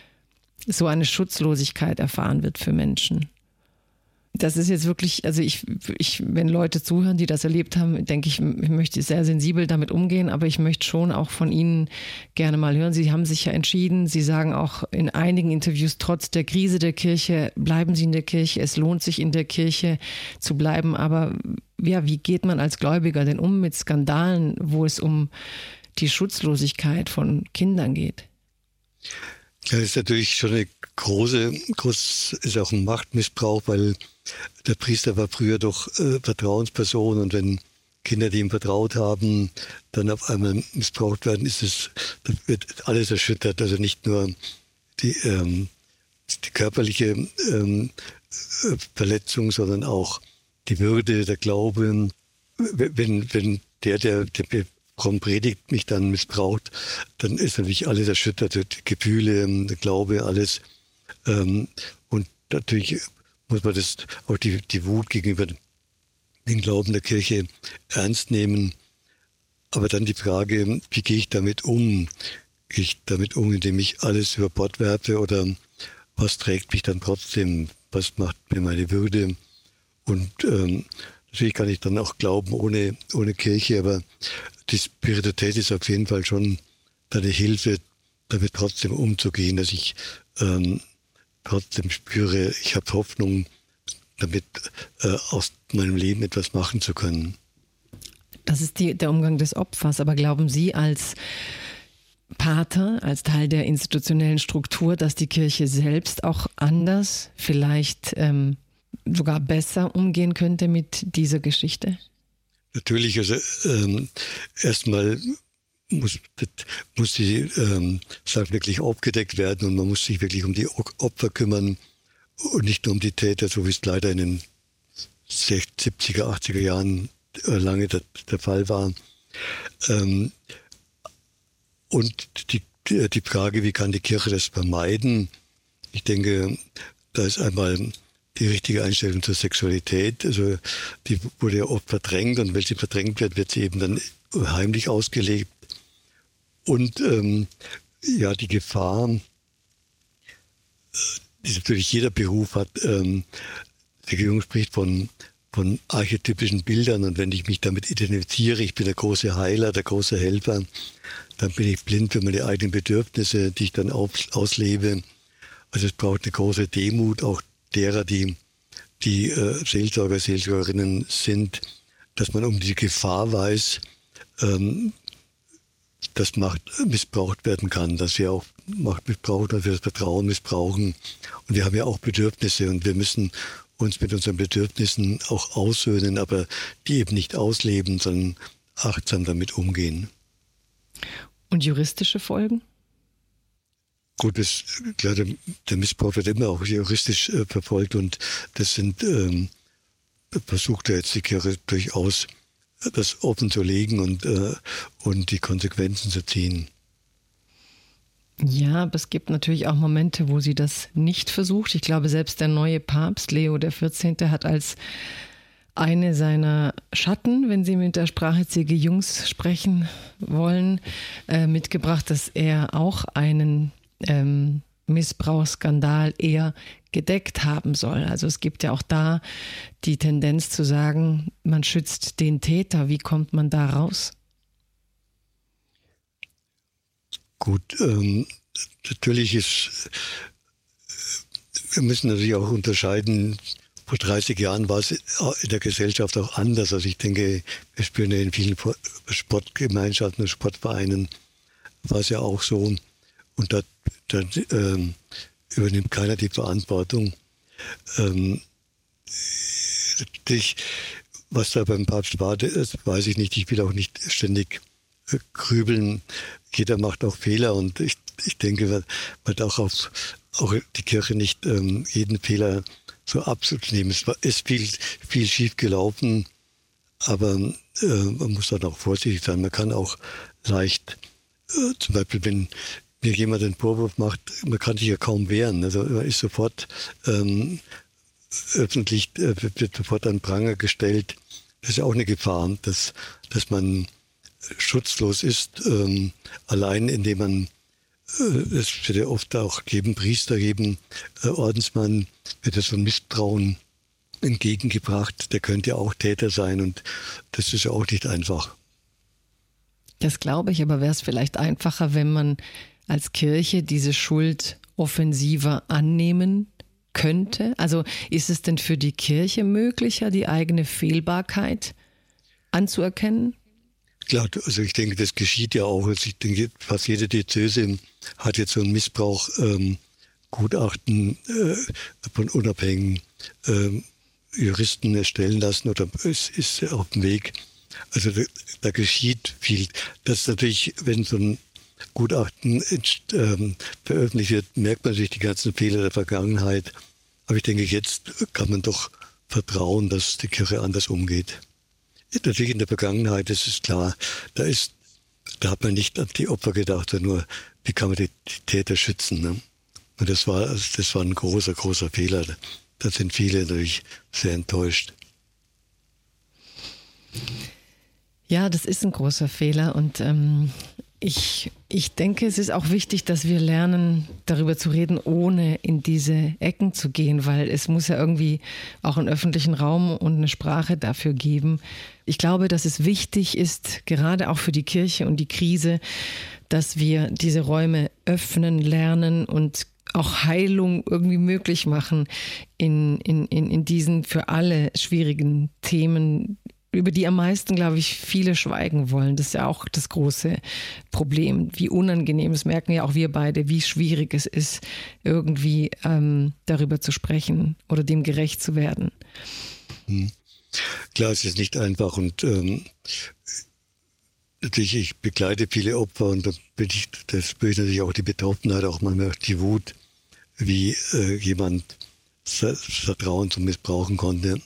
so eine Schutzlosigkeit erfahren wird für Menschen. Das ist jetzt wirklich, also ich, ich, wenn Leute zuhören, die das erlebt haben, denke ich, ich möchte sehr sensibel damit umgehen, aber ich möchte schon auch von Ihnen gerne mal hören. Sie haben sich ja entschieden, Sie sagen auch in einigen Interviews, trotz der Krise der Kirche, bleiben Sie in der Kirche, es lohnt sich in der Kirche zu bleiben, aber ja, wie geht man als Gläubiger denn um mit Skandalen, wo es um die Schutzlosigkeit von Kindern geht? Ja, das ist natürlich schon eine große, groß ist auch ein Machtmissbrauch, weil der Priester war früher doch äh, Vertrauensperson und wenn Kinder, die ihm vertraut haben, dann auf einmal missbraucht werden, ist es, da wird alles erschüttert. Also nicht nur die, ähm, die körperliche ähm, Verletzung, sondern auch die Würde, der Glaube. Wenn, wenn der, der, der Fromm predigt, mich dann missbraucht, dann ist natürlich alles erschüttert, die Gefühle, der Glaube, alles. Ähm, und natürlich muss man das auch die, die Wut gegenüber den Glauben der Kirche ernst nehmen. Aber dann die Frage, wie gehe ich damit um? Gehe ich damit um, indem ich alles über Bord werfe oder was trägt mich dann trotzdem? Was macht mir meine Würde? Und ähm, natürlich kann ich dann auch glauben ohne, ohne Kirche, aber die Spiritualität ist auf jeden Fall schon eine Hilfe, damit trotzdem umzugehen, dass ich ähm, trotzdem spüre, ich habe Hoffnung, damit äh, aus meinem Leben etwas machen zu können. Das ist die, der Umgang des Opfers. Aber glauben Sie als Pater, als Teil der institutionellen Struktur, dass die Kirche selbst auch anders, vielleicht ähm, sogar besser umgehen könnte mit dieser Geschichte? Natürlich, also ähm, erstmal muss, muss die ähm, Sache wirklich aufgedeckt werden und man muss sich wirklich um die Opfer kümmern und nicht nur um die Täter, so wie es leider in den siebziger, achtziger Jahren äh, lange der, der Fall war. Ähm, und die, die, die Frage, wie kann die Kirche das vermeiden? Ich denke, da ist einmal die richtige Einstellung zur Sexualität. Also die wurde ja oft verdrängt und wenn sie verdrängt wird, wird sie eben dann heimlich ausgelebt. Und ähm, ja, die Gefahr, die natürlich jeder Beruf hat, ähm, der Jung spricht von, von archetypischen Bildern und wenn ich mich damit identifiziere, ich bin der große Heiler, der große Helfer, dann bin ich blind für meine eigenen Bedürfnisse, die ich dann aus, auslebe. Also es braucht eine große Demut, auch derer, die, die äh, Seelsorger, Seelsorgerinnen sind, dass man um die Gefahr weiß, ähm, dass Macht missbraucht werden kann, dass wir auch Macht missbrauchen, dass wir das Vertrauen missbrauchen. Und wir haben ja auch Bedürfnisse und wir müssen uns mit unseren Bedürfnissen auch aussöhnen, aber die eben nicht ausleben, sondern achtsam damit umgehen. Und juristische Folgen? Gut, das, klar, der, der Missbrauch wird immer auch juristisch äh, verfolgt und das sind, ähm, versucht ja jetzt die Kirche durchaus, das offen zu legen und, äh, und die Konsequenzen zu ziehen. Ja, aber es gibt natürlich auch Momente, wo sie das nicht versucht. Ich glaube, selbst der neue Papst, Leo der vierzehnte, hat als eine seiner Schatten, wenn Sie mit der Sprache C G Jungs sprechen wollen, äh, mitgebracht, dass er auch einen ähm, Missbrauchsskandal eher gedeckt haben soll. Also es gibt ja auch da die Tendenz zu sagen, man schützt den Täter. Wie kommt man da raus? Gut, ähm, natürlich ist, wir müssen natürlich auch unterscheiden, vor dreißig Jahren war es in der Gesellschaft auch anders. Also ich denke, wir spüren ja in vielen Sportgemeinschaften und Sportvereinen war es ja auch so. Und da, da ähm, übernimmt keiner die Verantwortung. Ähm, ich, was da beim Papst war, das weiß ich nicht. Ich will auch nicht ständig äh, grübeln. Jeder macht auch Fehler und ich, ich denke, man hat auch, auf, auch die Kirche nicht ähm, jeden Fehler so absolut nehmen. Es war, ist viel, viel schief gelaufen, aber äh, man muss dann auch vorsichtig sein. Man kann auch leicht, äh, zum Beispiel, wenn mir jemand einen Vorwurf macht, man kann sich ja kaum wehren. Also man ist sofort ähm, öffentlich, äh, wird sofort an Pranger gestellt. Das ist ja auch eine Gefahr, dass, dass man schutzlos ist, ähm, allein indem man, äh, es wird ja oft auch geben, Priester geben, äh, Ordensmann, wird ja so ein Misstrauen entgegengebracht, der könnte ja auch Täter sein und das ist ja auch nicht einfach. Das glaube ich, aber wäre es vielleicht einfacher, wenn man als Kirche diese Schuld offensiver annehmen könnte? Also ist es denn für die Kirche möglicher, die eigene Fehlbarkeit anzuerkennen? Klar, also ich denke, das geschieht ja auch. Also ich denke, fast jede Diözese hat jetzt so ein Missbrauch-Gutachten ähm, äh, von unabhängigen ähm, Juristen erstellen lassen oder es ist auf dem Weg. Also da, da geschieht viel. Das ist natürlich, wenn so ein Gutachten ähm, veröffentlicht wird, merkt man natürlich die ganzen Fehler der Vergangenheit. Aber ich denke, jetzt kann man doch vertrauen, dass die Kirche anders umgeht. Natürlich in der Vergangenheit, das ist klar, da ist, da hat man nicht an die Opfer gedacht, sondern nur, wie kann man die, die Täter schützen. Ne? Und das war, das war ein großer, großer Fehler. Da sind viele natürlich sehr enttäuscht. Ja, das ist ein großer Fehler und ähm, ich, ich denke, es ist auch wichtig, dass wir lernen, darüber zu reden, ohne in diese Ecken zu gehen, weil es muss ja irgendwie auch einen öffentlichen Raum und eine Sprache dafür geben. Ich glaube, dass es wichtig ist, gerade auch für die Kirche und die Krise, dass wir diese Räume öffnen, lernen und auch Heilung irgendwie möglich machen in, in, in, in diesen für alle schwierigen Themen, über die am meisten, glaube ich, viele schweigen wollen. Das ist ja auch das große Problem. Wie unangenehm, das merken ja auch wir beide, wie schwierig es ist, irgendwie ähm, darüber zu sprechen oder dem gerecht zu werden. Hm. Klar, es ist nicht einfach und ähm, natürlich, ich begleite viele Opfer und da bin ich, das spüre ich natürlich auch die Betroffenheit, auch manchmal auch die Wut, wie äh, jemand das Vertrauen zu missbrauchen konnte.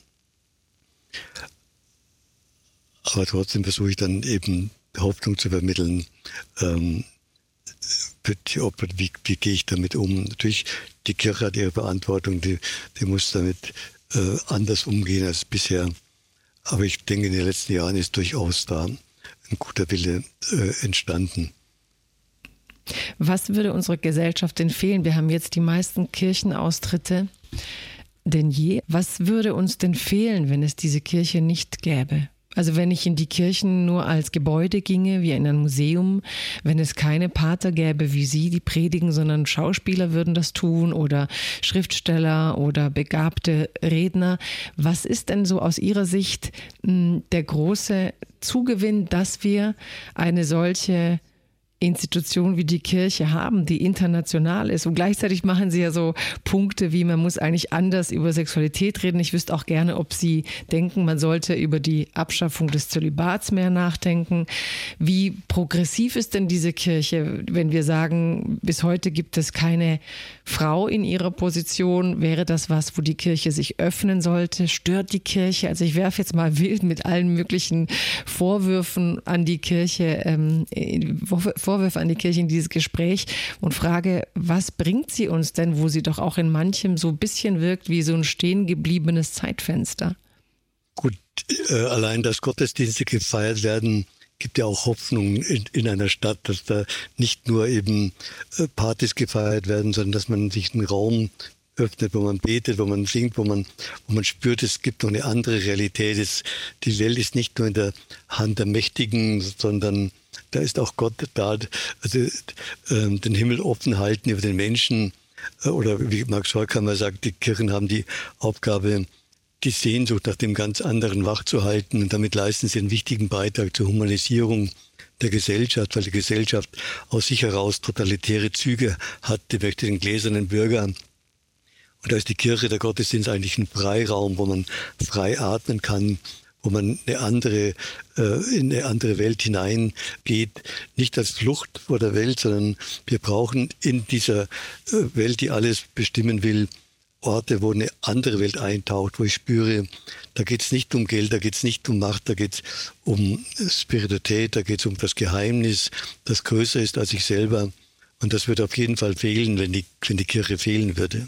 Aber trotzdem versuche ich dann eben Hoffnung zu vermitteln. Ähm, für die Opfer, wie, wie gehe ich damit um? Natürlich, die Kirche hat ihre Verantwortung, die, die muss damit äh, anders umgehen als bisher. Aber ich denke, in den letzten Jahren ist durchaus da ein guter Wille äh, entstanden. Was würde unserer Gesellschaft denn fehlen? Wir haben jetzt die meisten Kirchenaustritte denn je. Was würde uns denn fehlen, wenn es diese Kirche nicht gäbe? Also wenn ich in die Kirchen nur als Gebäude ginge, wie in ein Museum, wenn es keine Pater gäbe wie Sie, die predigen, sondern Schauspieler würden das tun oder Schriftsteller oder begabte Redner. Was ist denn so aus Ihrer Sicht mh, der große Zugewinn, dass wir eine solche Institution wie die Kirche haben, die international ist. Und gleichzeitig machen Sie ja so Punkte wie, man muss eigentlich anders über Sexualität reden. Ich wüsste auch gerne, ob Sie denken, man sollte über die Abschaffung des Zölibats mehr nachdenken. Wie progressiv ist denn diese Kirche, wenn wir sagen, bis heute gibt es keine Frau in ihrer Position? Wäre das was, wo die Kirche sich öffnen sollte? Stört die Kirche? Also ich werfe jetzt mal wild mit allen möglichen Vorwürfen an die Kirche, ähm, Vorwürfe an die Kirche in dieses Gespräch und frage, was bringt sie uns denn, wo sie doch auch in manchem so ein bisschen wirkt wie so ein stehen gebliebenes Zeitfenster? Gut, äh, allein, dass Gottesdienste gefeiert werden, gibt ja auch Hoffnung in, in einer Stadt, dass da nicht nur eben äh, Partys gefeiert werden, sondern dass man sich einen Raum öffnet, wo man betet, wo man singt, wo man, wo man spürt, es gibt noch eine andere Realität. Es, die Welt ist nicht nur in der Hand der Mächtigen, sondern da ist auch Gott da. Also äh, den Himmel offen halten über den Menschen. Äh, oder wie Max Horkheimer sagt, die Kirchen haben die Aufgabe, die Sehnsucht nach dem ganz anderen wachzuhalten. Und damit leisten sie einen wichtigen Beitrag zur Humanisierung der Gesellschaft, weil die Gesellschaft aus sich heraus totalitäre Züge hat. Die möchte den gläsernen Bürger. Und da ist die Kirche, der Gottesdienst eigentlich ein Freiraum, wo man frei atmen kann, wo man eine andere, äh, in eine andere Welt hineingeht. Nicht als Flucht vor der Welt, sondern wir brauchen in dieser äh, Welt, die alles bestimmen will, Orte, wo eine andere Welt eintaucht, wo ich spüre, da geht es nicht um Geld, da geht es nicht um Macht, da geht es um Spiritualität, da geht es um das Geheimnis, das größer ist als ich selber. Und das würde auf jeden Fall fehlen, wenn die, wenn die Kirche fehlen würde.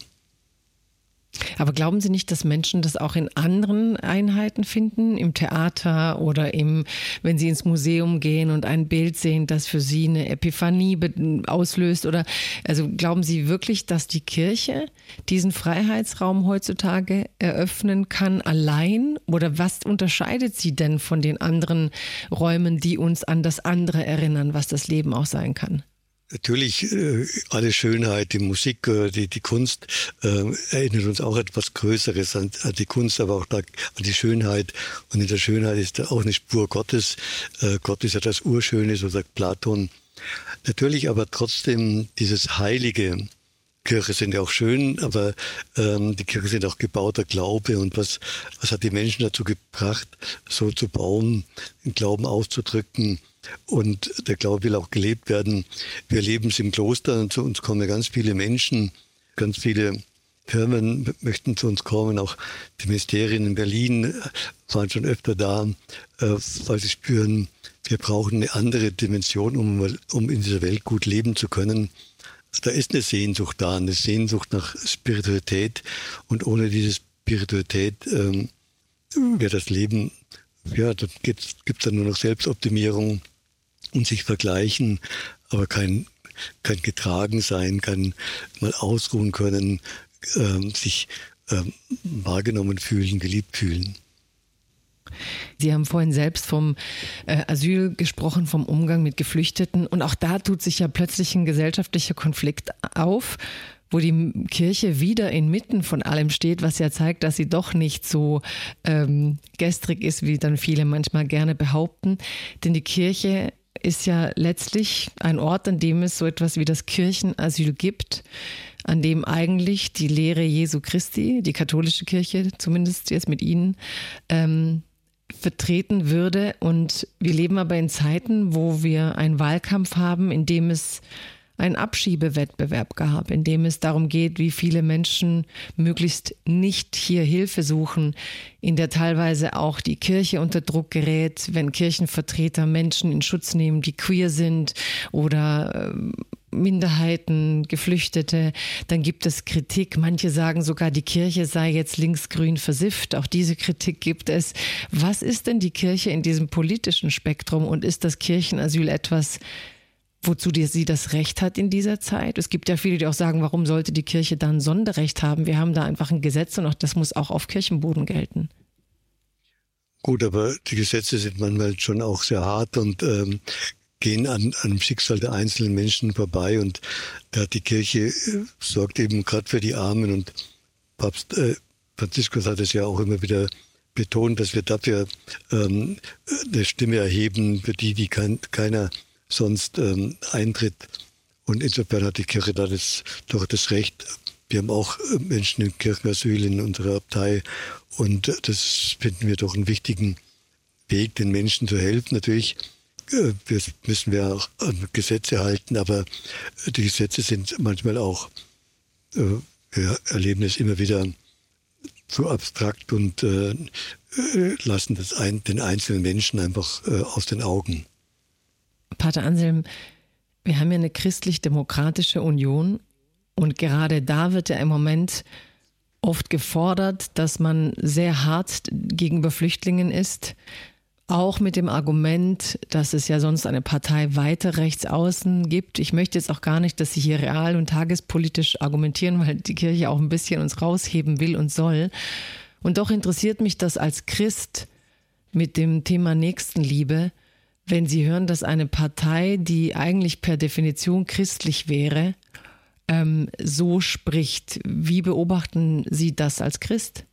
Aber glauben Sie nicht, dass Menschen das auch in anderen Einheiten finden, im Theater oder im, wenn sie ins Museum gehen und ein Bild sehen, das für sie eine Epiphanie auslöst? Oder also glauben Sie wirklich, dass die Kirche diesen Freiheitsraum heutzutage eröffnen kann allein? Oder was unterscheidet sie denn von den anderen Räumen, die uns an das andere erinnern, was das Leben auch sein kann? Natürlich, äh, alle Schönheit, die Musik, äh, die, die Kunst äh, erinnert uns auch etwas Größeres an, an die Kunst, aber auch da, an die Schönheit. Und in der Schönheit ist da auch eine Spur Gottes. Äh, Gott ist ja das Urschöne, so sagt Platon. Natürlich aber trotzdem dieses Heilige. Kirche sind ja auch schön, aber ähm, die Kirche sind auch gebauter Glaube. Und was, was hat die Menschen dazu gebracht, so zu bauen, den Glauben auszudrücken? Und der Glaube will auch gelebt werden. Wir leben es im Kloster und zu uns kommen ganz viele Menschen, ganz viele Firmen möchten zu uns kommen. Auch die Ministerien in Berlin waren schon öfter da, weil sie spüren, wir brauchen eine andere Dimension, um, um in dieser Welt gut leben zu können. Da ist eine Sehnsucht da, eine Sehnsucht nach Spiritualität. Und ohne diese Spiritualität ähm, wäre das Leben, ja, da gibt es dann nur noch Selbstoptimierung und sich vergleichen, aber kein, kein Getragensein, kein mal ausruhen können, ähm, sich ähm, wahrgenommen fühlen, geliebt fühlen. Sie haben vorhin selbst vom äh, Asyl gesprochen, vom Umgang mit Geflüchteten. Und auch da tut sich ja plötzlich ein gesellschaftlicher Konflikt auf, wo die Kirche wieder inmitten von allem steht, was ja zeigt, dass sie doch nicht so ähm, gestrig ist, wie dann viele manchmal gerne behaupten. Denn die Kirche ist ja letztlich ein Ort, an dem es so etwas wie das Kirchenasyl gibt, an dem eigentlich die Lehre Jesu Christi, die katholische Kirche, zumindest jetzt mit Ihnen, ähm, vertreten würde. Und wir leben aber in Zeiten, wo wir einen Wahlkampf haben, in dem es einen Abschiebewettbewerb gab, in dem es darum geht, wie viele Menschen möglichst nicht hier Hilfe suchen, in der teilweise auch die Kirche unter Druck gerät, wenn Kirchenvertreter Menschen in Schutz nehmen, die queer sind oder äh, Minderheiten, Geflüchtete, dann gibt es Kritik. Manche sagen sogar, die Kirche sei jetzt linksgrün versifft. Auch diese Kritik gibt es. Was ist denn die Kirche in diesem politischen Spektrum und ist das Kirchenasyl etwas, wozu sie das Recht hat in dieser Zeit? Es gibt ja viele, die auch sagen, warum sollte die Kirche da ein Sonderrecht haben? Wir haben da einfach ein Gesetz und auch das muss auch auf Kirchenboden gelten. Gut, aber die Gesetze sind manchmal schon auch sehr hart und ähm, gehen an, an dem Schicksal der einzelnen Menschen vorbei. Und da hat die Kirche äh, sorgt eben gerade für die Armen. Und Papst äh, Franziskus hat es ja auch immer wieder betont, dass wir dafür ähm, eine Stimme erheben, für die, die kein, keiner sonst ähm, eintritt. Und insofern hat die Kirche da das, doch das Recht. Wir haben auch Menschen in Kirchenasyl in unserer Abtei und das finden wir doch einen wichtigen Weg, den Menschen zu helfen. Natürlich äh, müssen wir auch an Gesetze halten, aber die Gesetze sind manchmal auch, äh, wir erleben es immer wieder, zu abstrakt und äh, lassen das ein, den einzelnen Menschen einfach äh, aus den Augen. Pater Anselm, wir haben ja eine christlich-demokratische Union und gerade da wird ja im Moment oft gefordert, dass man sehr hart gegenüber Flüchtlingen ist, auch mit dem Argument, dass es ja sonst eine Partei weiter rechts außen gibt. Ich möchte jetzt auch gar nicht, dass Sie hier real und tagespolitisch argumentieren, weil die Kirche auch ein bisschen uns rausheben will und soll. Und doch interessiert mich das als Christ mit dem Thema Nächstenliebe, wenn Sie hören, dass eine Partei, die eigentlich per Definition christlich wäre, ähm, so spricht. Wie beobachten Sie das als Christ?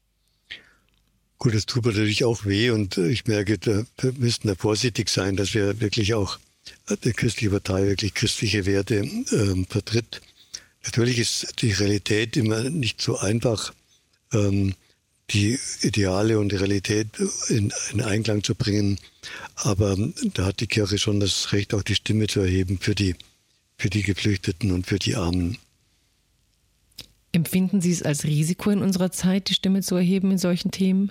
Gut, das tut mir natürlich auch weh und ich merke, da, wir müssen da vorsichtig sein, dass wir wirklich auch, die christliche Partei wirklich christliche Werte ähm, vertritt. Natürlich ist die Realität immer nicht so einfach, ähm, die Ideale und die Realität in, in Einklang zu bringen, aber da hat die Kirche schon das Recht, auch die Stimme zu erheben für die, für die Geflüchteten und für die Armen. Empfinden Sie es als Risiko in unserer Zeit, die Stimme zu erheben in solchen Themen?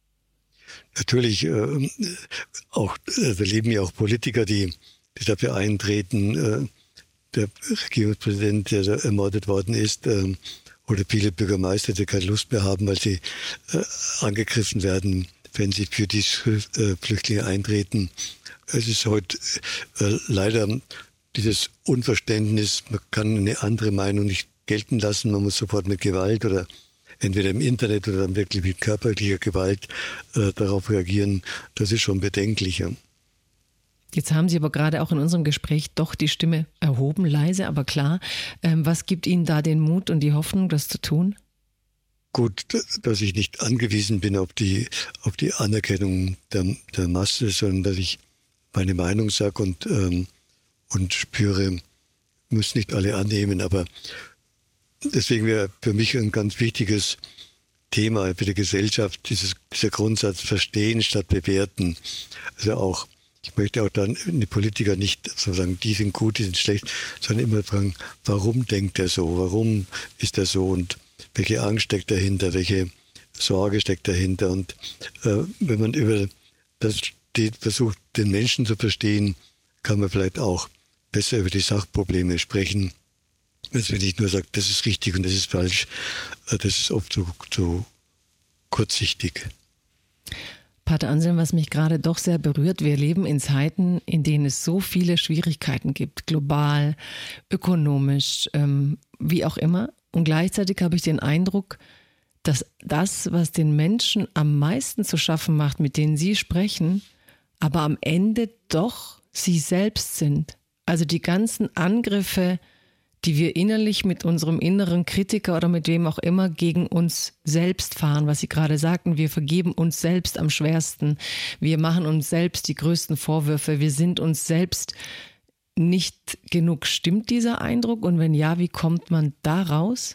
Natürlich, äh, auch, äh, wir leben ja auch Politiker, die, die dafür eintreten. Äh, der Regierungspräsident, der da ermordet worden ist, äh, oder viele Bürgermeister, die keine Lust mehr haben, weil sie äh, angegriffen werden, wenn sie für die äh, Flüchtlinge eintreten. Es ist heute äh, leider dieses Unverständnis, man kann eine andere Meinung nicht gelten lassen, man muss sofort mit Gewalt oder entweder im Internet oder dann wirklich mit körperlicher Gewalt äh, darauf reagieren. Das ist schon bedenklicher. Jetzt haben Sie aber gerade auch in unserem Gespräch doch die Stimme erhoben, leise, aber klar. Ähm, was gibt Ihnen da den Mut und die Hoffnung, das zu tun? Gut, dass ich nicht angewiesen bin auf die, auf die Anerkennung der, der Masse, sondern dass ich meine Meinung sage und, ähm, und spüre, muss nicht alle annehmen, aber deswegen wäre für mich ein ganz wichtiges Thema für die Gesellschaft dieses, dieser Grundsatz verstehen statt bewerten. Also auch, ich möchte auch dann die Politiker nicht so sagen, die sind gut, die sind schlecht, sondern immer fragen, warum denkt er so, warum ist er so und welche Angst steckt dahinter, welche Sorge steckt dahinter. Und äh, wenn man über das steht, versucht, den Menschen zu verstehen, kann man vielleicht auch besser über die Sachprobleme sprechen. Wenn ich nur sage, das ist richtig und das ist falsch, das ist oft so, so kurzsichtig. Pater Anselm, was mich gerade doch sehr berührt, wir leben in Zeiten, in denen es so viele Schwierigkeiten gibt, global, ökonomisch, ähm, wie auch immer. Und gleichzeitig habe ich den Eindruck, dass das, was den Menschen am meisten zu schaffen macht, mit denen Sie sprechen, aber am Ende doch Sie selbst sind. Also die ganzen Angriffe, die wir innerlich mit unserem inneren Kritiker oder mit wem auch immer gegen uns selbst fahren, was Sie gerade sagten, wir vergeben uns selbst am schwersten, wir machen uns selbst die größten Vorwürfe, wir sind uns selbst nicht genug. Stimmt dieser Eindruck? Und wenn ja, wie kommt man da raus?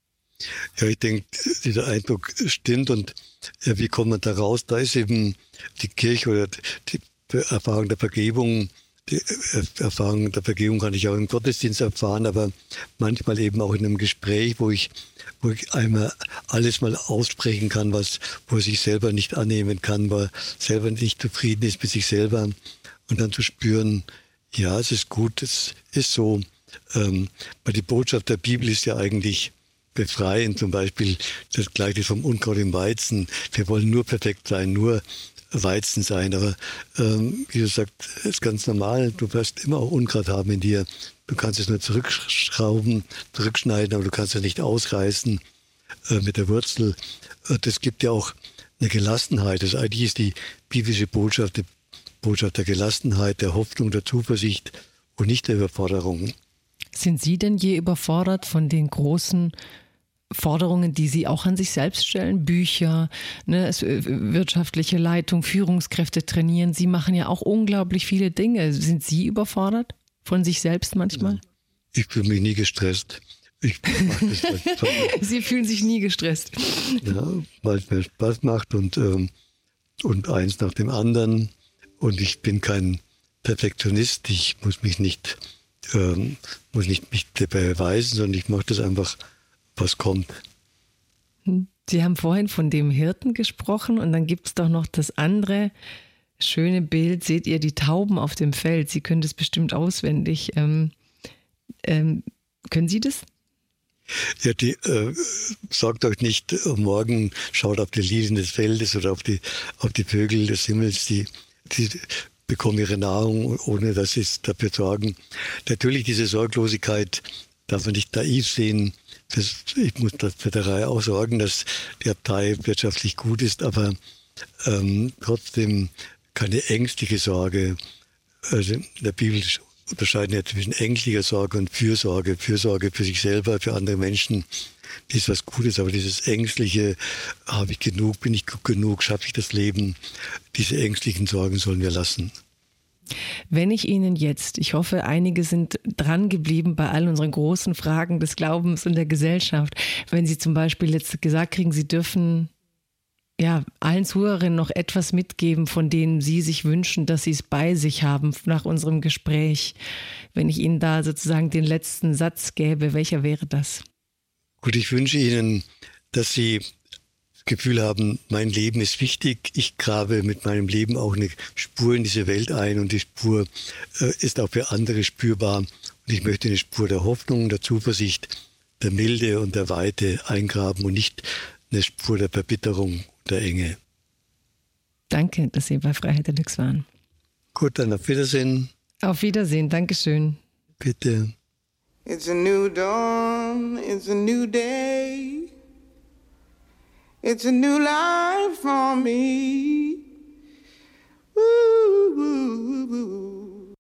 Ja, ich denke, dieser Eindruck stimmt und ja, wie kommt man da raus? Da ist eben die Kirche oder die Erfahrung der Vergebung. Die Erfahrung der Vergebung kann ich auch im Gottesdienst erfahren, aber manchmal eben auch in einem Gespräch, wo ich, wo ich einmal alles mal aussprechen kann, was, wo er sich selber nicht annehmen kann, wo er selber nicht zufrieden ist mit sich selber und dann zu spüren, ja, es ist gut, es ist so. Ähm, weil die Botschaft der Bibel ist ja eigentlich befreiend, zum Beispiel das Gleiche vom Unkraut im Weizen. Wir wollen nur perfekt sein, nur Weizen sein, aber ähm, wie du sagst, ist ganz normal, du wirst immer auch Unkraut haben in dir. Du kannst es nur zurückschrauben, zurückschneiden, aber du kannst es nicht ausreißen äh, mit der Wurzel. Äh, das gibt ja auch eine Gelassenheit. Das eigentlich ist die biblische Botschaft, die Botschaft der Gelassenheit, der Hoffnung, der Zuversicht und nicht der Überforderung. Sind Sie denn je überfordert von den großen Forderungen, die Sie auch an sich selbst stellen? Bücher, ne, es, wirtschaftliche Leitung, Führungskräfte trainieren. Sie machen ja auch unglaublich viele Dinge. Sind Sie überfordert von sich selbst manchmal? Ich fühle mich nie gestresst. Ich mach das, was Sie fühlen sich nie gestresst. Ja, weil es mir Spaß macht und, ähm, und eins nach dem anderen. Und ich bin kein Perfektionist. Ich muss mich nicht, ähm, muss nicht mich dabei beweisen, sondern ich mache das einfach, was kommt. Sie haben vorhin von dem Hirten gesprochen und dann gibt es doch noch das andere schöne Bild. Seht ihr die Tauben auf dem Feld? Sie können das bestimmt auswendig. Ähm, ähm, können Sie das? Ja, die, äh, sagt euch nicht, morgen schaut auf die Lilien des Feldes oder auf die, auf die Vögel des Himmels, die, die bekommen ihre Nahrung, ohne dass sie es dafür sorgen. Natürlich, diese Sorglosigkeit darf man nicht naiv sehen. Das, ich muss für der Reihe auch sorgen, dass die Abtei wirtschaftlich gut ist, aber ähm, trotzdem keine ängstliche Sorge. Also in der Bibel unterscheiden ja zwischen ängstlicher Sorge und Fürsorge. Fürsorge für sich selber, für andere Menschen ist was Gutes, aber dieses ängstliche, habe ich genug, bin ich gut genug, schaffe ich das Leben, diese ängstlichen Sorgen sollen wir lassen. Wenn ich Ihnen jetzt, ich hoffe, einige sind dran geblieben bei all unseren großen Fragen des Glaubens und der Gesellschaft, wenn Sie zum Beispiel jetzt gesagt kriegen, Sie dürfen ja allen Zuhörerinnen noch etwas mitgeben, von denen Sie sich wünschen, dass Sie es bei sich haben nach unserem Gespräch. Wenn ich Ihnen da sozusagen den letzten Satz gäbe, welcher wäre das? Gut, ich wünsche Ihnen, dass Sie das Gefühl haben, mein Leben ist wichtig. Ich grabe mit meinem Leben auch eine Spur in diese Welt ein und die Spur äh, ist auch für andere spürbar. Und ich möchte eine Spur der Hoffnung, der Zuversicht, der Milde und der Weite eingraben und nicht eine Spur der Verbitterung, der Enge. Danke, dass Sie bei Freiheit Deluxe waren. Gut, dann auf Wiedersehen. Auf Wiedersehen, Dankeschön. Bitte. It's a new dawn, it's a new day. It's a new life for me. Ooh, ooh, ooh.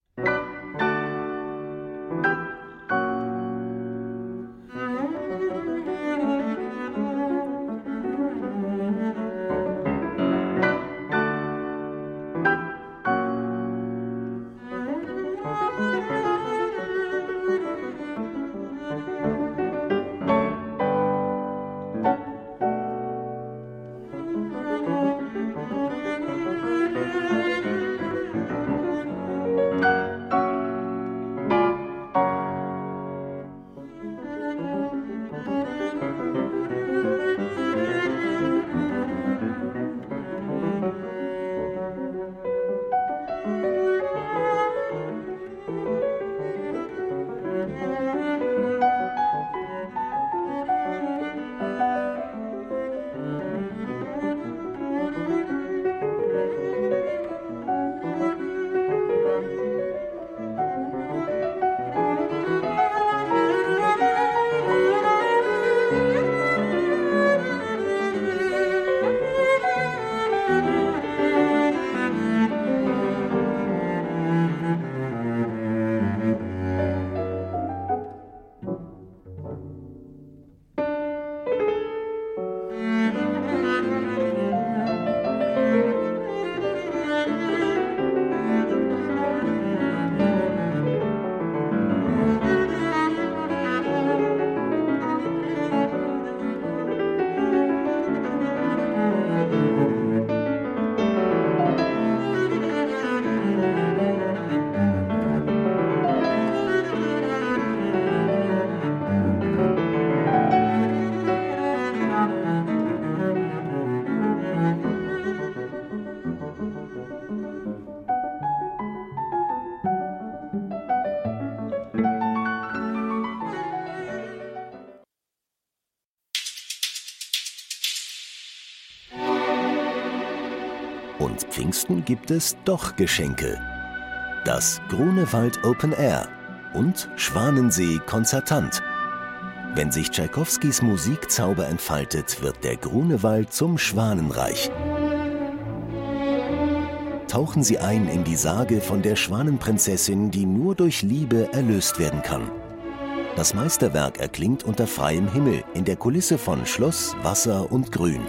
Und Pfingsten gibt es doch Geschenke. Das Grunewald Open Air und Schwanensee Konzertant. Wenn sich Tschaikowskis Musikzauber entfaltet, wird der Grunewald zum Schwanenreich. Tauchen Sie ein in die Sage von der Schwanenprinzessin, die nur durch Liebe erlöst werden kann. Das Meisterwerk erklingt unter freiem Himmel in der Kulisse von Schloss, Wasser und Grün.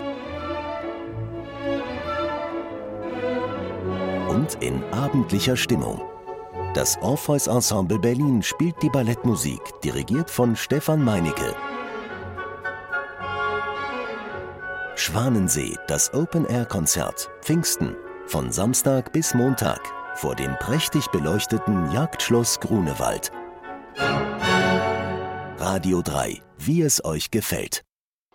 Und in abendlicher Stimmung. Das Orpheus Ensemble Berlin spielt die Ballettmusik, dirigiert von Stefan Meinecke. Schwanensee, das Open-Air-Konzert, Pfingsten, von Samstag bis Montag, vor dem prächtig beleuchteten Jagdschloss Grunewald. Radio drei, wie es euch gefällt.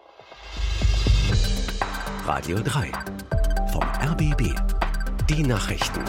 Radio drei, vom R B B, die Nachrichten.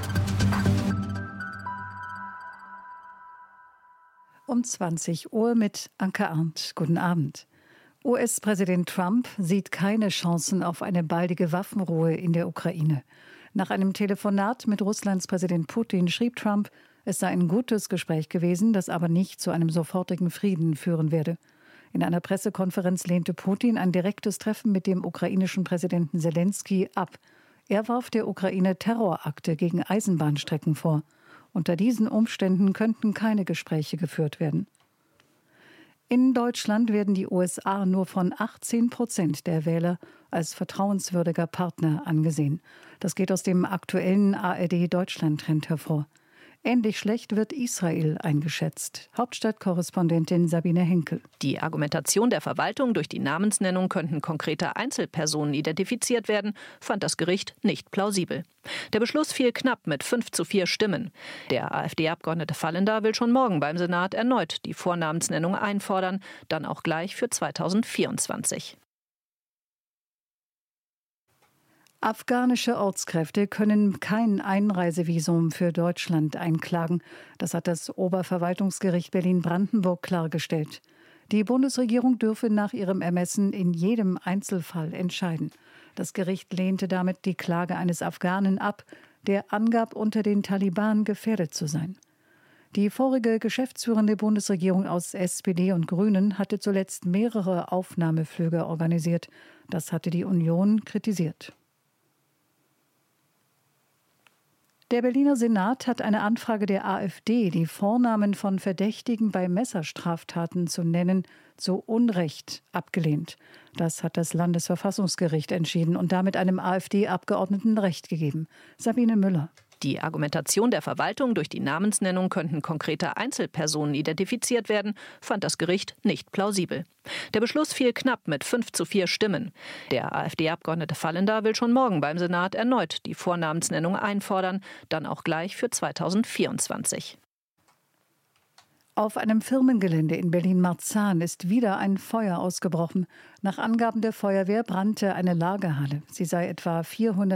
Um zwanzig Uhr mit Anke Arndt. Guten Abend. U S-Präsident Trump sieht keine Chancen auf eine baldige Waffenruhe in der Ukraine. Nach einem Telefonat mit Russlands Präsident Putin schrieb Trump, es sei ein gutes Gespräch gewesen, das aber nicht zu einem sofortigen Frieden führen werde. In einer Pressekonferenz lehnte Putin ein direktes Treffen mit dem ukrainischen Präsidenten Selenskyj ab. Er warf der Ukraine Terrorakte gegen Eisenbahnstrecken vor. Unter diesen Umständen könnten keine Gespräche geführt werden. In Deutschland werden die U S A nur von achtzehn Prozent der Wähler als vertrauenswürdiger Partner angesehen. Das geht aus dem aktuellen A R D-Deutschland-Trend hervor. Ähnlich schlecht wird Israel eingeschätzt. Hauptstadtkorrespondentin Sabine Henkel. Die Argumentation der Verwaltung durch die Namensnennung könnten konkrete Einzelpersonen identifiziert werden, fand das Gericht nicht plausibel. Der Beschluss fiel knapp mit fünf zu vier Stimmen. Der AfD-Abgeordnete Fallender will schon morgen beim Senat erneut die Vornamensnennung einfordern, dann auch gleich für zweitausendvierundzwanzig. Afghanische Ortskräfte können kein Einreisevisum für Deutschland einklagen. Das hat das Oberverwaltungsgericht Berlin-Brandenburg klargestellt. Die Bundesregierung dürfe nach ihrem Ermessen in jedem Einzelfall entscheiden. Das Gericht lehnte damit die Klage eines Afghanen ab, der angab, unter den Taliban gefährdet zu sein. Die vorige geschäftsführende Bundesregierung aus S P D und Grünen hatte zuletzt mehrere Aufnahmeflüge organisiert. Das hatte die Union kritisiert. Der Berliner Senat hat eine Anfrage der AfD, die Vornamen von Verdächtigen bei Messerstraftaten zu nennen, zu Unrecht abgelehnt. Das hat das Landesverfassungsgericht entschieden und damit einem AfD-Abgeordneten Recht gegeben. Sabine Müller. Die Argumentation der Verwaltung durch die Namensnennung könnten konkrete Einzelpersonen identifiziert werden, fand das Gericht nicht plausibel. Der Beschluss fiel knapp mit fünf zu vier Stimmen. Der AfD-Abgeordnete Fallender will schon morgen beim Senat erneut die Vornamensnennung einfordern, dann auch gleich für zweitausendvierundzwanzig. Auf einem Firmengelände in Berlin-Marzahn ist wieder ein Feuer ausgebrochen. Nach Angaben der Feuerwehr brannte eine Lagerhalle. Sie sei etwa vierhundert